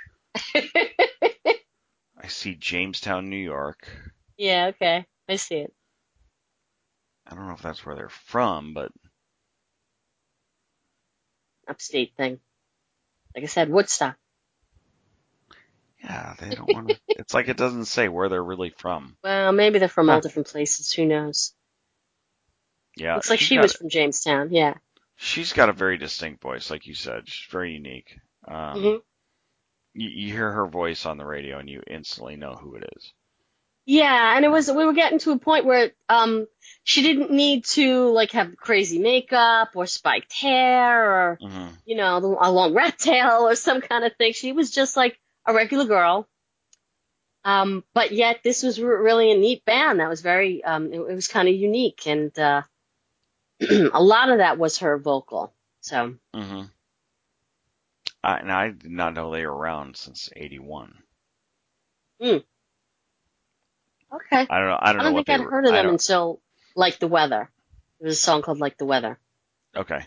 S3: I see Jamestown, New York.
S2: Yeah, okay. I see it.
S3: I don't know if that's where they're from, but
S2: Upstate thing. Like I said, Woodstock.
S3: yeah, they don't want to. It's like it doesn't say where they're really from.
S2: Well, maybe they're from
S3: Huh.
S2: all different places. Who knows?
S3: Yeah,
S2: Looks like she was from Jamestown. Yeah.
S3: she's got a very distinct voice, like you said. She's very unique.
S2: hmm
S3: You hear her voice on the radio and you instantly know who it is.
S2: Yeah, and we were getting to a point where she didn't need to like have crazy makeup or spiked hair or
S3: hmm
S2: a long rat tail or some kind of thing. She was just like a regular girl. But yet this was really a neat band. That was very it was kind of unique, and a lot of that was her vocal. So
S3: hmm and I did not know they were around since '81.
S2: okay.
S3: I don't know. I
S2: I
S3: don't know
S2: don't
S3: what
S2: think
S3: they
S2: I'd
S3: were.
S2: heard of
S3: I
S2: them
S3: don't.
S2: until Like the Weather. There was a song called Like the Weather.
S3: Okay.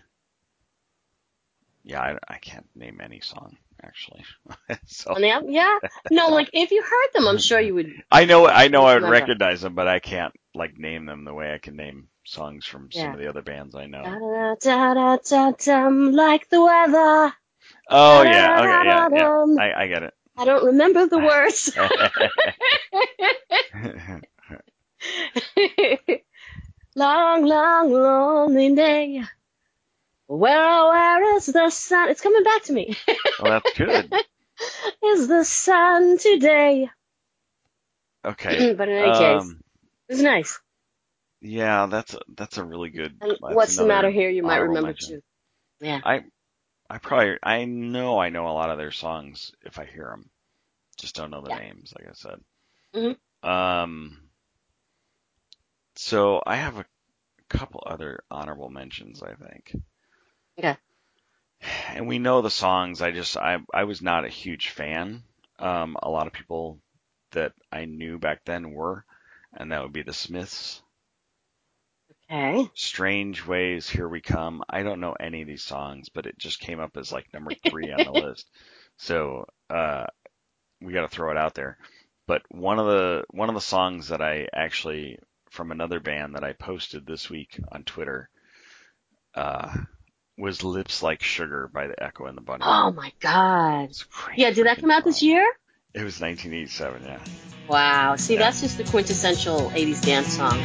S3: Yeah, I can't name any song actually. So
S2: On the album? Yeah. No, like if you heard them, I'm sure you would
S3: I know I would
S2: remember.
S3: recognize them, but I can't like name them the way I can name songs from some
S2: Yeah.
S3: of the other bands I know.
S2: Da-da-da-da-dum, like the weather.
S3: Oh yeah, okay, yeah.
S2: Da-da-da-da-dum.
S3: I get it.
S2: I don't remember the words. Long, long, lonely day. Where is the sun? It's coming back to me.
S3: Well, that's good.
S2: Is the sun today?
S3: Okay.
S2: But in any case, it was nice.
S3: Yeah, that's a really good.
S2: And
S3: That's
S2: What's the
S3: another
S2: Matter Here? You might
S3: honorable
S2: remember
S3: mention.
S2: too. Yeah.
S3: I know a lot of their songs if I hear them. Just don't know the
S2: Yeah.
S3: names, like I said.
S2: hmm
S3: So I have a couple other honorable mentions, I think.
S2: Okay.
S3: And we know the songs. I was not a huge fan. A lot of people that I knew back then were, and that would be the Smiths.
S2: Okay.
S3: Strange Ways, Here We Come. I don't know any of these songs, but it just came up as like number 3 on the list. So we got to throw it out there. But one of the songs that I actually from another band that I posted this week on Twitter was Lips Like Sugar by the Echo and the Bunnymen.
S2: Oh my God.
S3: It's a great
S2: Yeah, did that
S3: freaking
S2: come out this
S3: song.
S2: year?
S3: It was 1987, yeah.
S2: Wow. See,
S3: Yeah.
S2: that's just the quintessential 80s dance song.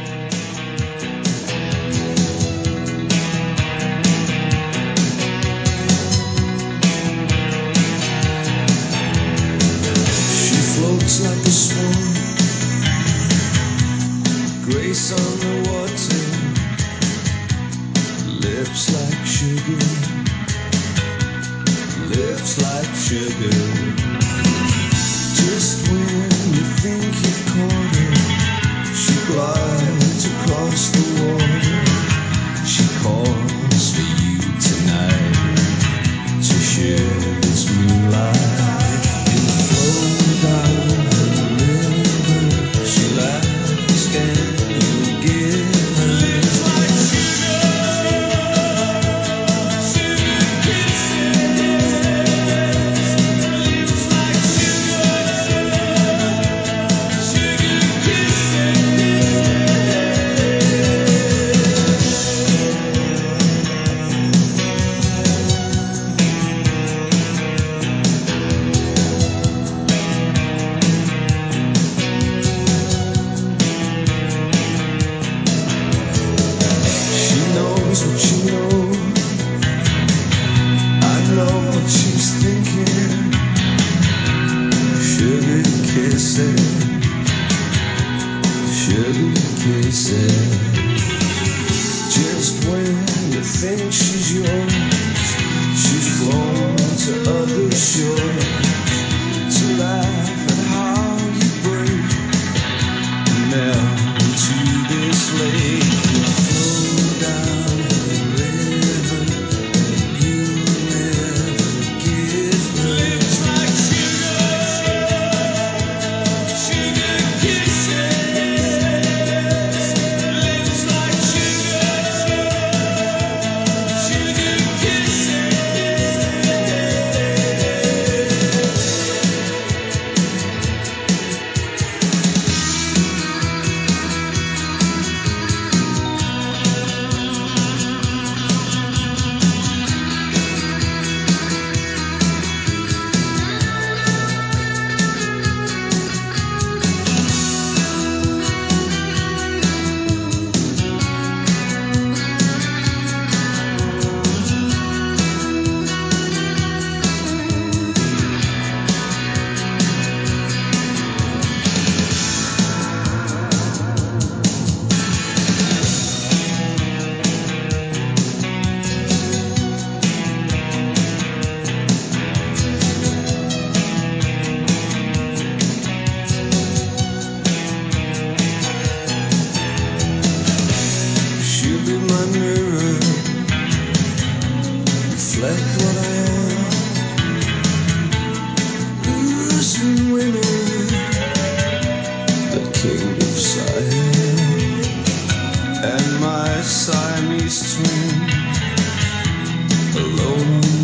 S7: She floats like a swan, grace on the water, lips like sugar, lips like sugar. Just when you think you've caught her, she glides across the water. She calls for you tonight to share this moonlight. You flow down the river, she laughs and you give her lips like sugar kisses, lips like sugar kisses. She knows what you know. I know what she's thinking. Sugar kisses, sugar kisses. Just when you think she's yours, she's flown to other shores to laugh at how you break and melt into this lake. You flow down the river and you never give her. Lips like sugar kisses. Lips like sugar kisses. what I am. Losing women, the king of Siam, and my Siamese twin, alone in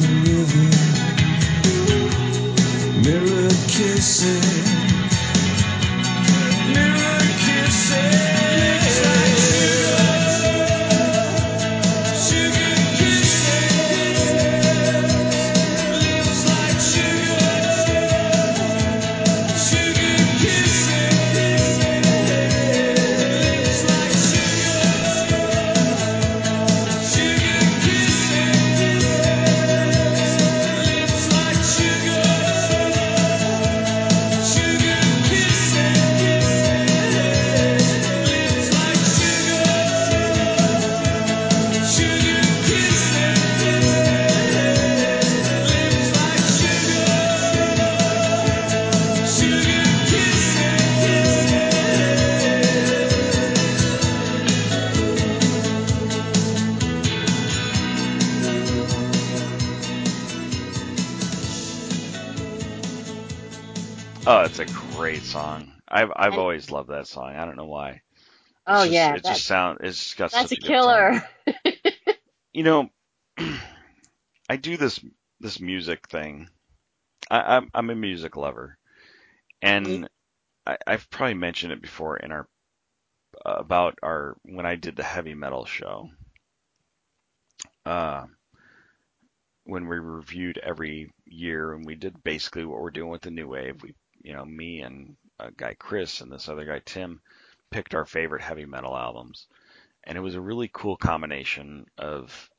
S7: the river, mirror kissing, mirror kissing. Lips like sugar kissing, lips like sugar kissing, lips like sugar kissing, lips like sugar kissing, lips like sugar kissing, lips like sugar
S3: Oh, it's a great song. I've
S2: And,
S3: always loved that song. I don't know why.
S2: oh yeah,
S3: It's just got
S2: that's
S3: such
S2: a
S3: a good sound.
S2: killer.
S3: You know, I do this music thing. I'm a music lover,
S2: Mhm.
S3: and I've probably mentioned it before in our about our when I did the heavy metal show. Uh, when we reviewed every year, and we did basically what we're doing with the new wave. Me and a guy Chris and this other guy Tim picked our favorite heavy metal albums, and it was a really cool combination of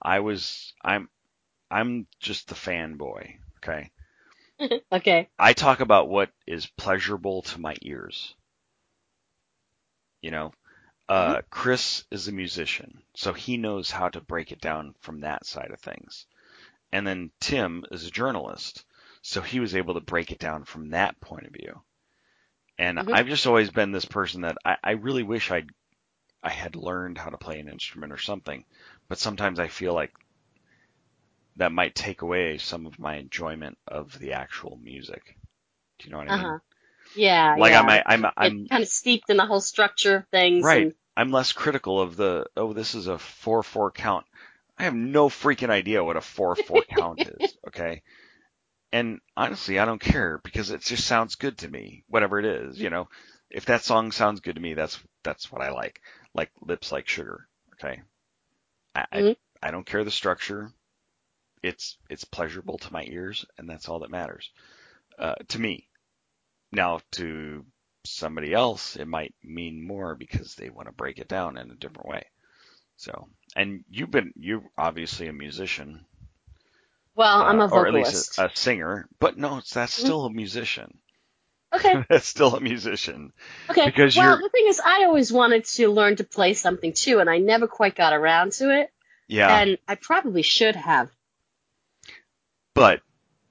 S3: I'm just the fanboy. Okay,
S2: Okay.
S3: I talk about what is pleasurable to my ears. You know,
S2: Mhm.
S3: Chris is a musician, so he knows how to break it down from that side of things. And then Tim is a journalist, so he was able to break it down from that point of view. And
S2: Mhm.
S3: I've just always been this person that I really wish I had learned how to play an instrument or something, but sometimes I feel like that might take away some of my enjoyment of the actual music. Do you know what I mean?
S2: Uh-huh. Yeah,
S3: Like
S2: yeah. Like you get
S3: I'm
S2: kind of steeped in the whole structure of things
S3: right.
S2: and
S3: I'm less critical of this is a 4/4 count. I have no freaking idea what a 4/4 count is, okay? And honestly, I don't care because it just sounds good to me, whatever it is, you know. If that song sounds good to me, that's what I like. Like Lips Like Sugar, okay? I I,
S2: Mhm.
S3: I don't care the structure. It's pleasurable to my ears, and that's all that matters. To me. Now, to somebody else, it might mean more because they want to break it down in a different way. So, and you're obviously a musician,
S2: Well, I'm a
S3: or at least
S2: vocalist.
S3: a singer, but no, that's
S2: Mhm.
S3: still a musician.
S2: Okay.
S3: That's still a musician
S2: Okay.
S3: because
S2: Well,
S3: you're,
S2: the thing is, I always wanted to learn to play something too, and I never quite got around to it.
S3: yeah,
S2: And I probably should have.
S3: but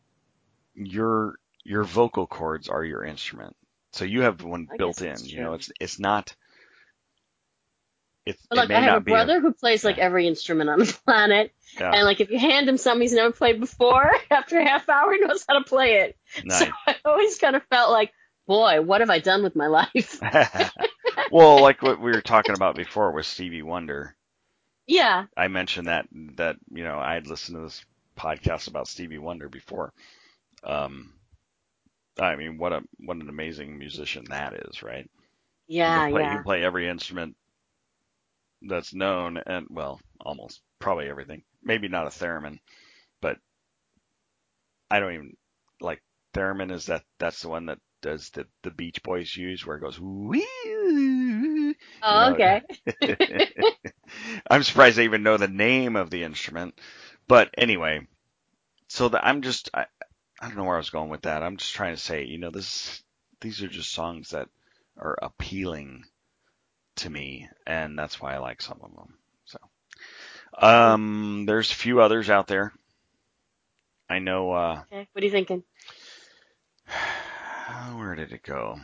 S3: your vocal cords are your instrument. So you have one
S2: I
S3: built
S2: guess that's
S3: in, you know,
S2: true.
S3: it's not,
S2: But
S3: it
S2: like, I
S3: may
S2: have a
S3: not be a,
S2: brother who plays like
S3: yeah,
S2: every instrument on the planet,
S3: yeah,
S2: and like if you hand him something he's never played before, after a half hour he knows how to play it. So
S3: nice.
S2: I always kind of felt like, boy, what have I done with my life?
S3: Well, like what we were talking about before with Stevie Wonder,
S2: Yeah.
S3: I mentioned that I had listened to this podcast about Stevie Wonder before. Um, I mean, what an amazing musician that is, right?
S2: Yeah,
S3: He
S2: yeah.
S3: can play every instrument that's known, and well, almost probably everything. Maybe not a theremin, but I don't even like theremin. That's the one that does the Beach Boys use where it goes wee, you
S2: Oh,
S3: know.
S2: okay.
S3: I'm surprised I even know the name of the instrument. But anyway, so I don't know where I was going with that. I'm just trying to say, these are just songs that are appealing to me, and that's why I like some of them. So,
S2: Mm,
S3: there's a few others out there. I know,
S2: okay. What are you thinking?
S3: where did it go?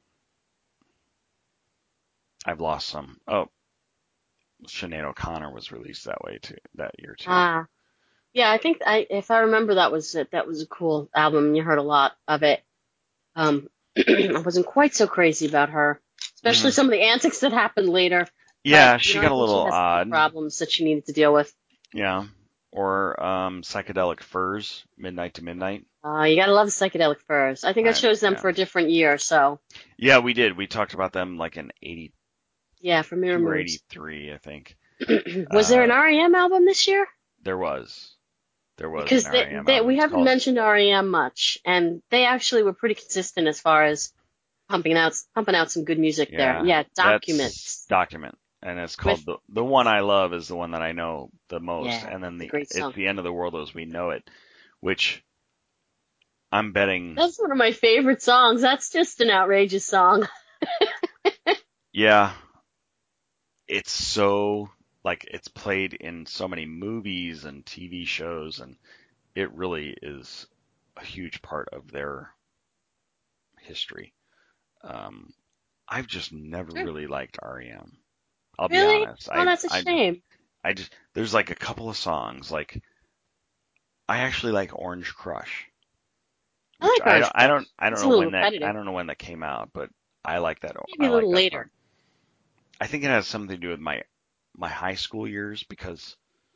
S3: I've lost some. Oh, Sinead O'Connor was released that way too, that year too.
S2: Ah, Yeah, I think if I remember, that was it. That was a cool album, and you heard a lot of it. I wasn't quite so crazy about her, especially
S3: Hmm.
S2: some of the antics that happened later. But
S3: Yeah,
S2: you
S3: she
S2: know,
S3: got
S2: I
S3: a
S2: think she
S3: little
S2: has some
S3: odd.
S2: problems that she needed to deal with.
S3: Yeah. Or Psychedelic Furs, Midnight to Midnight.
S2: You gotta love the Psychedelic Furs. I think I chose them
S3: Yeah.
S2: for a different year, so
S3: Yeah, we did. We talked about them like in 82
S2: yeah, for Mirror
S3: or
S2: Moods.
S3: 83, I think.
S2: Was there an
S3: Uh,
S2: REM album this year?
S3: there was. There was an
S2: Because
S3: REM album.
S2: we
S3: It's
S2: haven't
S3: called,
S2: mentioned REM much, and they actually were pretty consistent as far as pumping out some good music there.
S3: yeah,
S2: Yeah,
S3: that's
S2: Documents
S3: Document. And it's
S2: with
S3: called the one I love is the one that I know the most.
S2: yeah,
S3: And then
S2: it's a great
S3: it's
S2: song.
S3: the End of the World as We Know It, which I'm betting,
S2: That's one of my favorite songs. That's just an outrageous song.
S3: yeah, it's so, like, it's played in so many movies and TV shows, and it really is a huge part of their history. Um, I've just never really liked REM. I'll be
S2: Really?
S3: honest.
S2: Oh, that's a shame.
S3: I just, there's like a couple of songs, like, I actually like Orange Crush,
S2: I
S3: which
S2: like Orange Crush.
S3: I don't
S2: It's a
S3: know
S2: little
S3: when that, I
S2: repetitive.
S3: don't know when that came out, but I like that,
S2: Maybe
S3: I
S2: a
S3: like
S2: little
S3: that song.
S2: later.
S3: I think it has something to do with my high school years because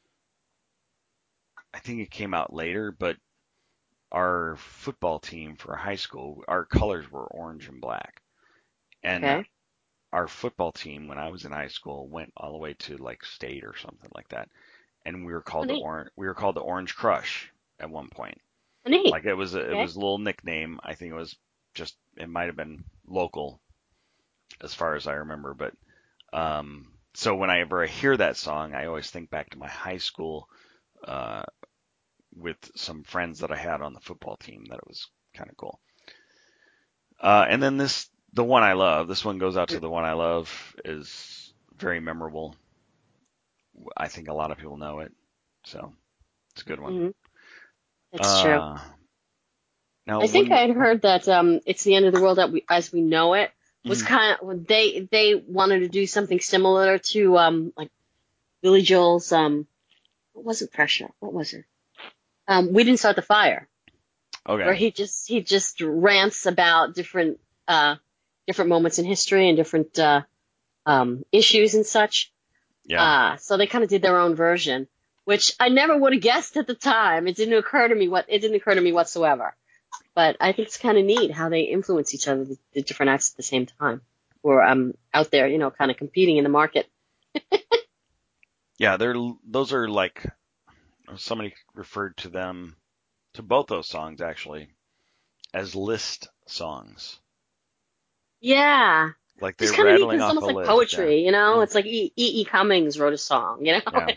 S3: I think it came out later, but our football team for high school, our colors were orange and black. And
S2: Okay.
S3: our football team when I was in high school went all the way to like state or something like that. And
S2: Oh, neat.
S3: we were called the Orange Crush at one point.
S2: Oh, neat.
S3: Like it
S2: Okay.
S3: was a little nickname. I think it was just it might have been local as far as I remember, but so whenever I hear that song, I always think back to my high school uh with some friends that I had on the football team that it was kind of cool. And then the one I love, this one goes out to the one I love, is very memorable. I think a lot of people know it, so it's a good one.
S2: Hmm. It's true.
S3: Uh, now
S2: I think
S3: when
S2: I'd heard that "It's the End of the World as we know it" was
S3: mm,
S2: kind of they wanted to do something similar to like Billy Joel's what was it? Pressure. What was it? We Didn't Start the Fire, where
S3: okay,
S2: he just rants about different moments in history and different issues and such.
S3: yeah,
S2: So they kind of did their own version, which I never would have guessed at the time. It didn't occur to me whatsoever. But I think it's kind of neat how they influence each other, the different acts at the same time, or out there, kind of competing in the market.
S3: yeah, those are like somebody referred to them to both those songs actually as list songs.
S2: Yeah,
S3: Like they're
S2: just kind of neat
S3: rattling
S2: because it's
S3: off a
S2: almost like
S3: list. Yeah.
S2: poetry,
S3: Mm,
S2: It's like E. Cummings wrote a song,
S3: yeah.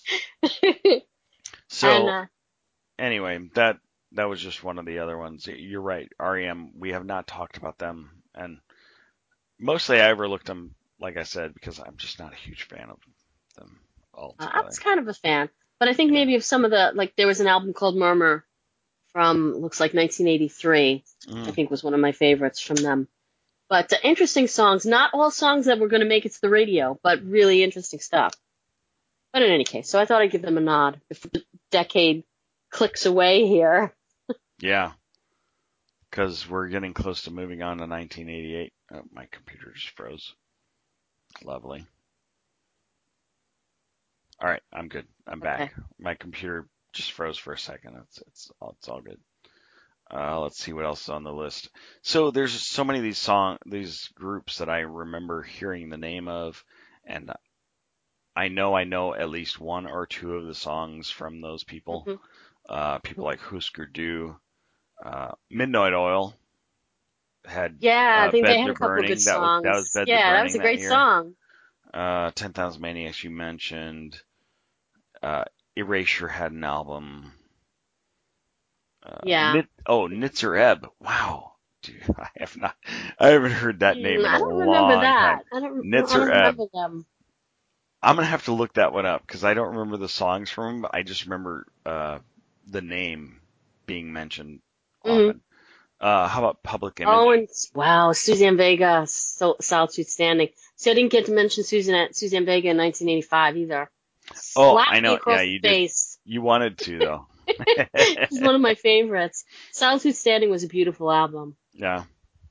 S2: and
S3: So anyway, that was just one of the other ones. You're right. REM, we have not talked about them, and mostly I overlooked them, like I said, because I'm just not a huge fan of them
S2: I
S3: altogether.
S2: was kind of a fan. But I think
S3: Yeah.
S2: maybe of some of the there was an album called Murmur from looks like 1983. I
S3: Mm,
S2: think was one of my favorites from them. But interesting songs, not all songs that were going to make it to the radio, but really interesting stuff. But in any case, so I thought I'd give them a nod before the decade clicks away here.
S3: yeah, because we're getting close to moving on to 1988. Oh, my computer just froze. Lovely. All right, I'm good. I'm
S2: Okay.
S3: back. My computer just froze for a second. It's all good. Let's see what else is on the list. So there's so many of these groups that I remember hearing the name of, and I know at least one or two of the songs from those people.
S2: Hmm.
S3: People like Husker Du, Midnight Oil had
S2: Yeah, I think they
S3: Beds
S2: had
S3: Are
S2: a couple of good
S3: Burning. That was
S2: songs.
S3: Beds Are
S2: Yeah, that was
S3: Burning
S2: a
S3: that
S2: great
S3: year.
S2: song.
S3: 10,000 Maniacs you mentioned. Uh, Erasure had an album.
S2: Yeah.
S3: Nitzer Ebb. Wow. Dude, I haven't heard that name in
S2: I
S3: a
S2: don't remember
S3: long time.
S2: that. I
S3: Nitzer
S2: don't
S3: Ebb.
S2: remember them.
S3: I'm gonna have to look that one up because I don't remember the songs from them. I just remember the name being mentioned
S2: Hmm.
S3: often. How about Public
S2: Oh,
S3: Image?
S2: and wow, Suzanne Vega, Solitude Standing. See, I didn't get to mention Suzanne Vega in 1985 either.
S3: Oh,
S2: slapped
S3: I
S2: me
S3: know.
S2: across
S3: Yeah,
S2: the
S3: you did.
S2: face.
S3: You wanted to though.
S2: It's one of my favorites. Solitude Standing was a beautiful album.
S3: Yeah.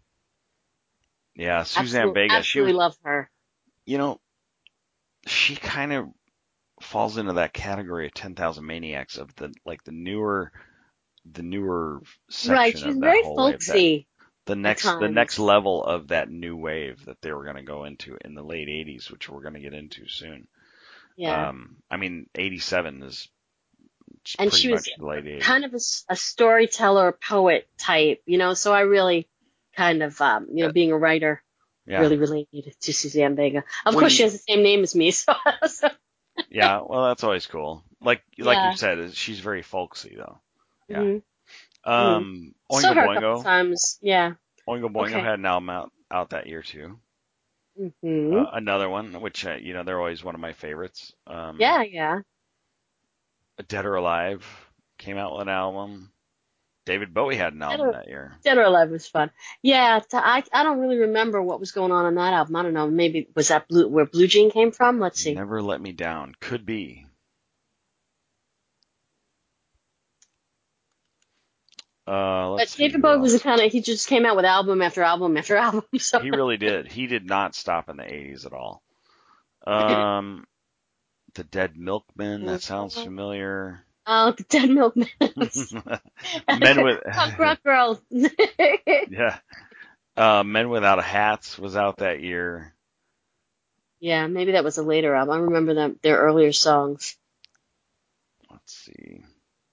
S3: Yeah, Suzanne Vega. She
S2: Absolutely
S3: was,
S2: love her.
S3: you know, she kind of falls into that category of 10,000 Maniacs of the newer
S2: Right,
S3: section
S2: she's
S3: of that
S2: very
S3: whole wave. That
S2: folksy
S3: the
S2: at
S3: next
S2: times.
S3: level of that new wave that they were going to go into in the late 80s, which we're going to get into soon.
S2: Yeah.
S3: I mean, 87 is
S2: And
S3: pretty
S2: she was
S3: much the late 80s.
S2: kind of a storyteller, poet type, so I really kind of, being a writer,
S3: Yeah.
S2: really related to Suzanne Vega. Of
S3: Well,
S2: course, she has the same name as me, so
S3: Yeah, well, that's always cool. Like
S2: yeah.
S3: you said, she's very folksy though. Yeah.
S2: Mm-hmm. Mm-hmm. Saw
S3: Oingo
S2: her a couple
S3: Boingo.
S2: times, yeah.
S3: Oingo Boingo
S2: Okay.
S3: had an album out that year too.
S2: Mm-hmm.
S3: Another one, which they're always one of my favorites.
S2: Yeah.
S3: Dead or Alive came out with an album. David Bowie had an album that year.
S2: Dead or Alive was fun. Yeah, I don't really remember what was going on that album. I don't know. Maybe was that where Blue Jean came from? Let's see.
S3: Never Let Me Down. Could be. Let's see.
S2: David Bowie was the kind of, he just came out with album after album after album. So.
S3: He really did. He did not stop in the 80s at all. The Dead Milkmen. That sounds familiar.
S2: Oh, the Dead Milkmen.
S3: Men with
S2: Punk rock girls.
S3: Yeah. Men Without Hats was out that year.
S2: Yeah, maybe that was a later album. I remember their earlier songs.
S3: Let's see.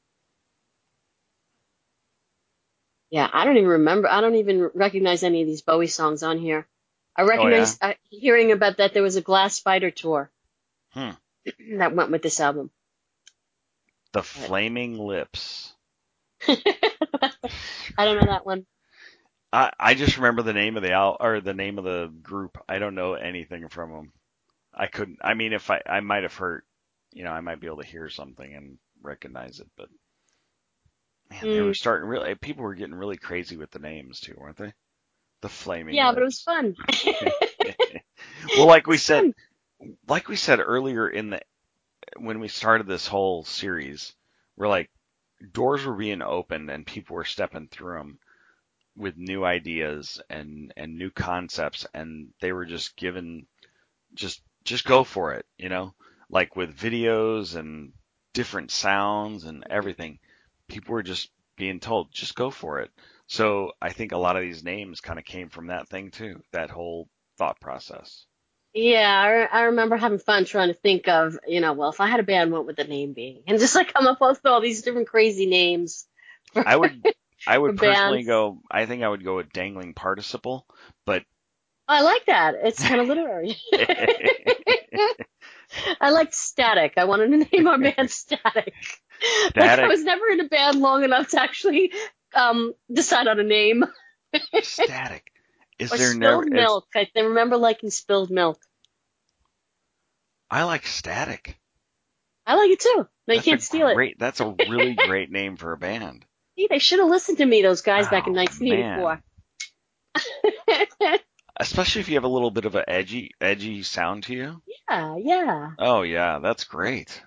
S2: Yeah, I don't even remember. I don't even recognize any of these Bowie songs on here. I recognize hearing about that there was a Glass Spider tour that went with this album.
S3: The Flaming Lips.
S2: I don't know that one.
S3: I just remember the name of the name of the group. I don't know anything from them. I couldn't. I mean, if I might have heard, I might be able to hear something and recognize it, but man, they were starting really. People were getting really crazy with the names too, weren't they? The Flaming Lips.
S2: But it was fun.
S3: Well, like we said earlier when we started this whole series, we're like, doors were being opened and people were stepping through them with new ideas and new concepts, and they were just given just go for it, like with videos and different sounds and everything. People were just being told, just go for it. So I think a lot of these names kind of came from that thing too, that whole thought process.
S2: Yeah, I remember having fun trying to think of, if I had a band, what would the name be? And just like come up with all these different crazy names.
S3: I would personally
S2: bands.
S3: go, I think I would go with Dangling Participle, but
S2: I like that. It's kind of literary. I like Static. I wanted to name our band Static. Like I was never in a band long enough to actually decide on a name.
S3: Static. Is
S2: or
S3: there
S2: Spilled
S3: never
S2: Milk. I remember liking Spilled Milk.
S3: I like Static.
S2: I like it too. No, you can't steal it.
S3: That's a really great name for a band.
S2: See, they should have listened to me, those guys back in 1984.
S3: Especially if you have a little bit of an edgy sound to you.
S2: Yeah.
S3: Oh yeah, that's great.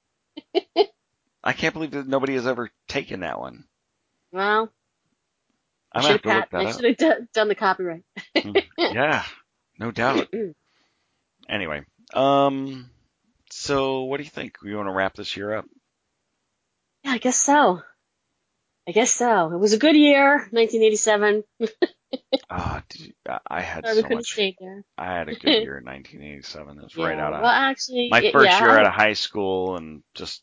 S3: I can't believe that nobody has ever taken that one.
S2: Well,
S3: I'm gonna have to look that up.
S2: I should have done the copyright.
S3: Yeah, no doubt. Anyway, so what do you think? We want to wrap this year up?
S2: Yeah, I guess so. It was a good year, 1987.
S3: I had
S2: so much.
S3: I had a good year in 1987. It was right out of
S2: my
S3: first year out of high school, and just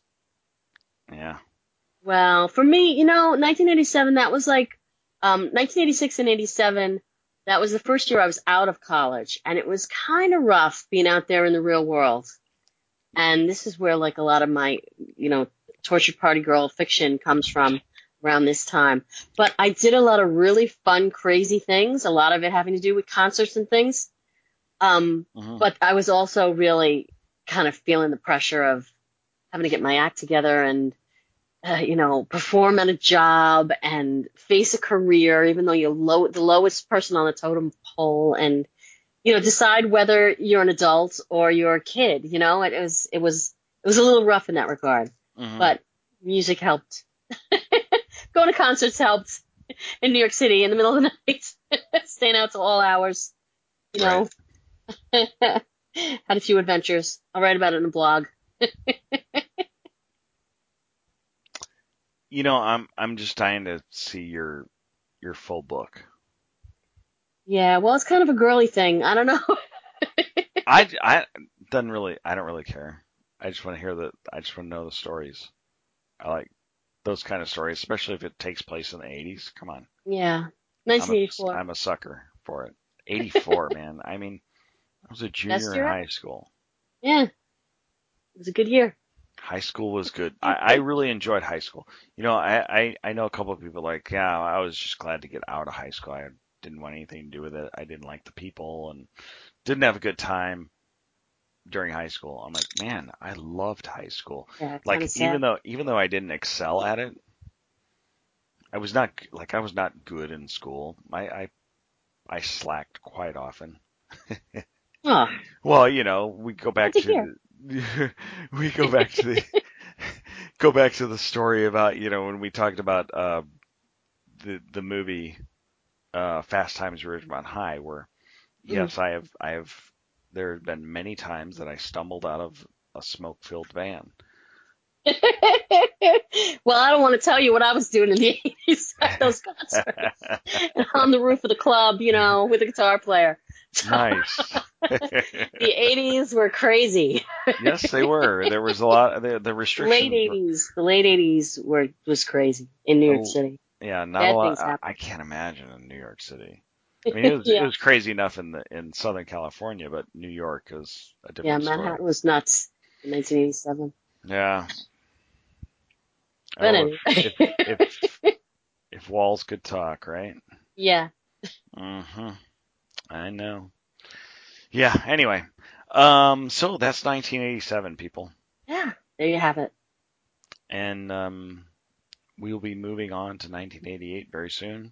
S2: Well, for me, 1987. That was like 1986 and 87. That was the first year I was out of college, and it was kind of rough being out there in the real world. And this is where like a lot of my, tortured party girl fiction comes from. Around this time. But I did a lot of really fun, crazy things, a lot of it having to do with concerts and things. But I was also really kind of feeling the pressure of having to get my act together and, perform at a job and face a career, even though you're the lowest person on the totem pole, and, decide whether you're an adult or you're a kid. It was was a little rough in that regard,
S3: Mhm.
S2: but music helped. Going to concerts helped in New York City in the middle of the night, staying out till all hours. You know, had a few adventures. I'll write about it in a blog.
S3: You know, I'm just dying to see your full book.
S2: Yeah, well, it's kind of a girly thing. I don't know.
S3: I don't really care. I just want to know the stories. I like those kind of stories, especially if it takes place in the 80s. Come on.
S2: Yeah, 1984.
S3: I'm a sucker for it. 84, man. I mean, I was a junior
S2: Best
S3: in
S2: year
S3: high
S2: ever.
S3: school.
S2: Yeah, it was a good year.
S3: High school was good. I really enjoyed high school. You know, I know a couple of people like, yeah, I was just glad to get out of high school. I didn't want anything to do with it. I didn't like the people and didn't have a good time during high school. I'm like, man, I loved high school.
S2: Yeah, kind
S3: Like
S2: of sad.
S3: even though I didn't excel at it, I was not good in school. I slacked quite often.
S2: Oh,
S3: Well, you know, we go
S2: good
S3: back
S2: to
S3: to
S2: hear.
S3: we go back to the go back to the story about, you know, when we talked about the movie Fast Times at Ridgemont High, where
S2: Mm.
S3: yes, I have there have been many times that I stumbled out of a smoke-filled van.
S2: Well, I don't want to tell you what I was doing in the 80s at those concerts. On the roof of the club, you know, with a guitar player. So
S3: Nice.
S2: the 80s were crazy.
S3: Yes, they were. There was a lot. The
S2: Late
S3: restrictions were.
S2: 80s, the late 80s was crazy in New York
S3: Oh,
S2: City.
S3: yeah, not a
S2: Bad
S3: lot.
S2: things happened.
S3: I can't imagine in New York City. I mean, it
S2: Yeah,
S3: was crazy enough in Southern California, but New York is a
S2: yeah,
S3: different story.
S2: Manhattan was nuts in 1987.
S3: Yeah.
S2: But
S3: Oh,
S2: anyway,
S3: if walls could talk, right?
S2: yeah,
S3: Mm-hmm. I know. Yeah. Anyway, so that's 1987, people,
S2: yeah, there you have it.
S3: and we will be moving on to 1988 very soon,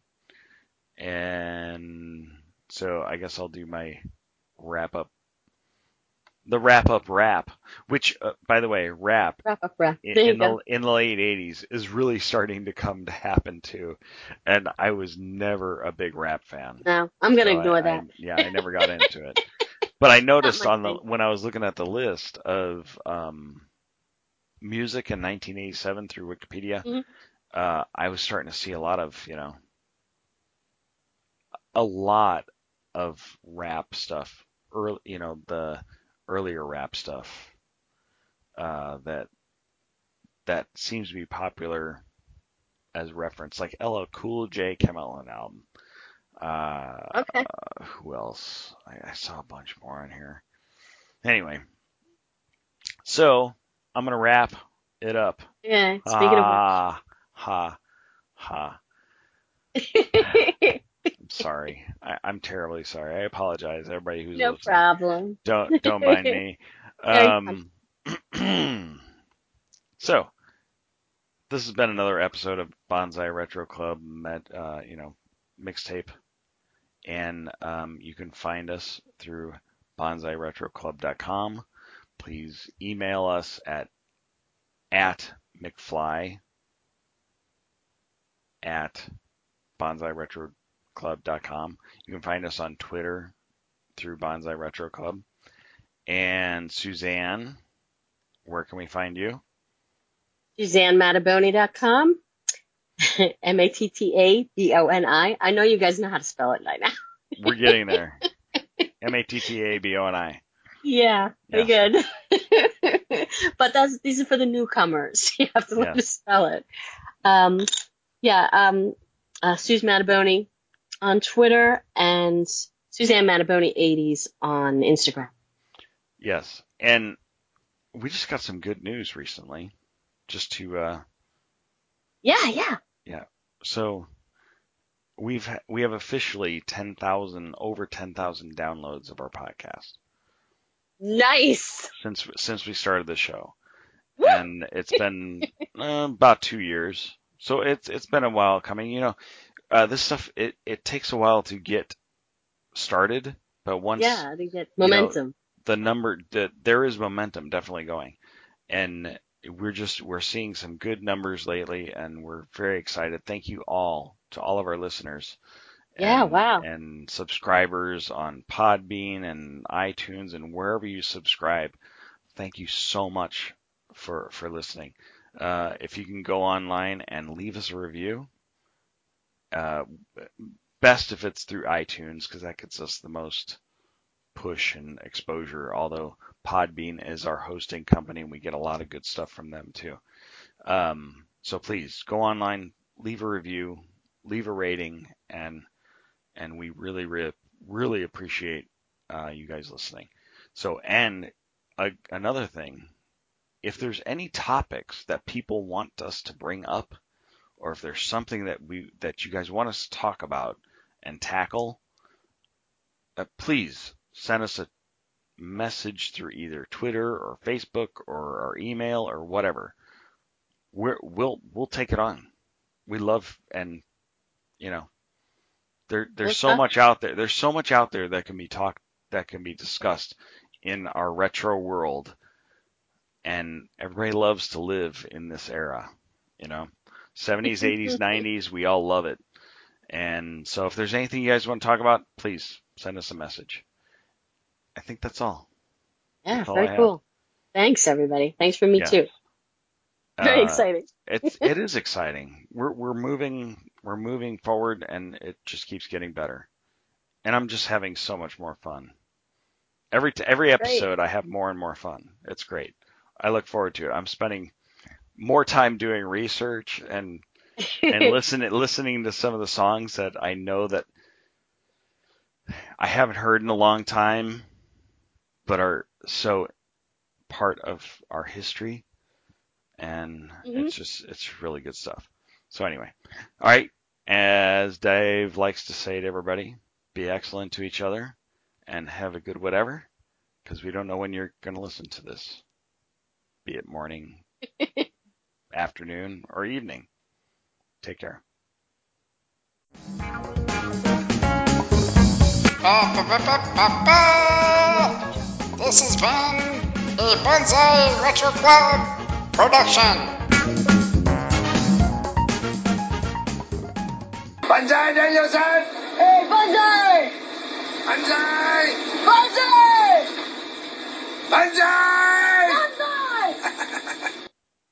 S3: and so I guess I'll do my wrap up. The wrap up rap, which, by the way, rap
S2: Wrap up, wrap. There you go.
S3: in the late 80s is really starting to come to happen too. And I was never a big rap fan.
S2: No, I'm gonna
S3: So
S2: ignore that.
S3: I never got into it. But I
S2: Not
S3: noticed
S2: my thing.
S3: when I was looking at the list of music in 1987 through Wikipedia,
S2: Hmm.
S3: I was starting to see a lot of, you know, a lot of rap stuff, early, you know, the earlier rap stuff, that seems to be popular as reference. Like LL Cool J came out on an album.
S2: Okay.
S3: Who else? I saw a bunch more on here. Anyway, so I'm gonna wrap it up.
S2: Yeah. Speaking of which.
S3: Ha ha ha. I'm sorry. I'm terribly sorry. I apologize, everybody who's
S2: No
S3: listening.
S2: problem.
S3: Don't mind me.
S2: Hey,
S3: So this has been another episode of Bonsai Retro Club, you know, mixtape, and you can find us through bonsairetroclub.com. Please email us at McFly at bonsairetroclub.com. You can find us on Twitter through Bonsai Retro Club. And Suzanne, where can we find you?
S2: SuzanneMattaboni.com. Mattaboni. I know you guys know how to spell it by now.
S3: We're getting there. Mattaboni.
S2: Yeah, pretty
S3: Yes.
S2: good. But these are for the newcomers. You have to learn to
S3: Yes.
S2: spell it. Suze Mattaboni on Twitter and Suzanne Mattaboni 80s on Instagram.
S3: Yes. And we just got some good news recently. Just to
S2: Yeah.
S3: so we have officially over 10,000 downloads of our podcast
S2: Nice.
S3: since we started the show.
S2: Woo!
S3: And it's been about 2 years. So it's been a while coming. You know, this stuff it takes a while to get started, but once
S2: Yeah, they get
S3: you know
S2: momentum.
S3: the number that there is momentum definitely going. and we're seeing some good numbers lately, and we're very excited. Thank you all to all of our listeners
S2: Yeah, wow.
S3: and subscribers on Podbean and iTunes and wherever you subscribe. Thank you so much for listening. If you can go online and leave us a review, best if it's through iTunes, because that gets us the most push and exposure, although Podbean is our hosting company and we get a lot of good stuff from them too. So please go online, leave a review, leave a rating, and we really, really, really appreciate you guys listening. So, and another thing, if there's any topics that people want us to bring up, or if there's something that you guys want us to talk about and tackle, please send us a message through either Twitter or Facebook or our email or whatever. We'll take it on. We love, and you know, there's so much out there. There's so much out there that can be discussed in our retro world, and everybody loves to live in this era. 70s, 80s, 90s, we all love it. And so if there's anything you guys want to talk about, please send us a message. I think that's all.
S2: Yeah, very cool. Thanks, everybody. Thanks for me too. Very exciting.
S3: It is exciting. We're moving forward, and it just keeps getting better. And I'm just having so much more fun. Every episode, I have more and more fun. It's great. I look forward to it. I'm spending more time doing research and listening to some of the songs that I know that I haven't heard in a long time, but are so part of our history. And it's really good stuff. So anyway, all right. As Dave likes to say to everybody, be excellent to each other and have a good whatever, because we don't know when you're going to listen to this, be it morning, afternoon, or evening. Take care.
S8: This has been a Bonsai Retro Club production. Bonsai Danielson! Hey, Bonsai! Bonsai! Bonsai! Bonsai!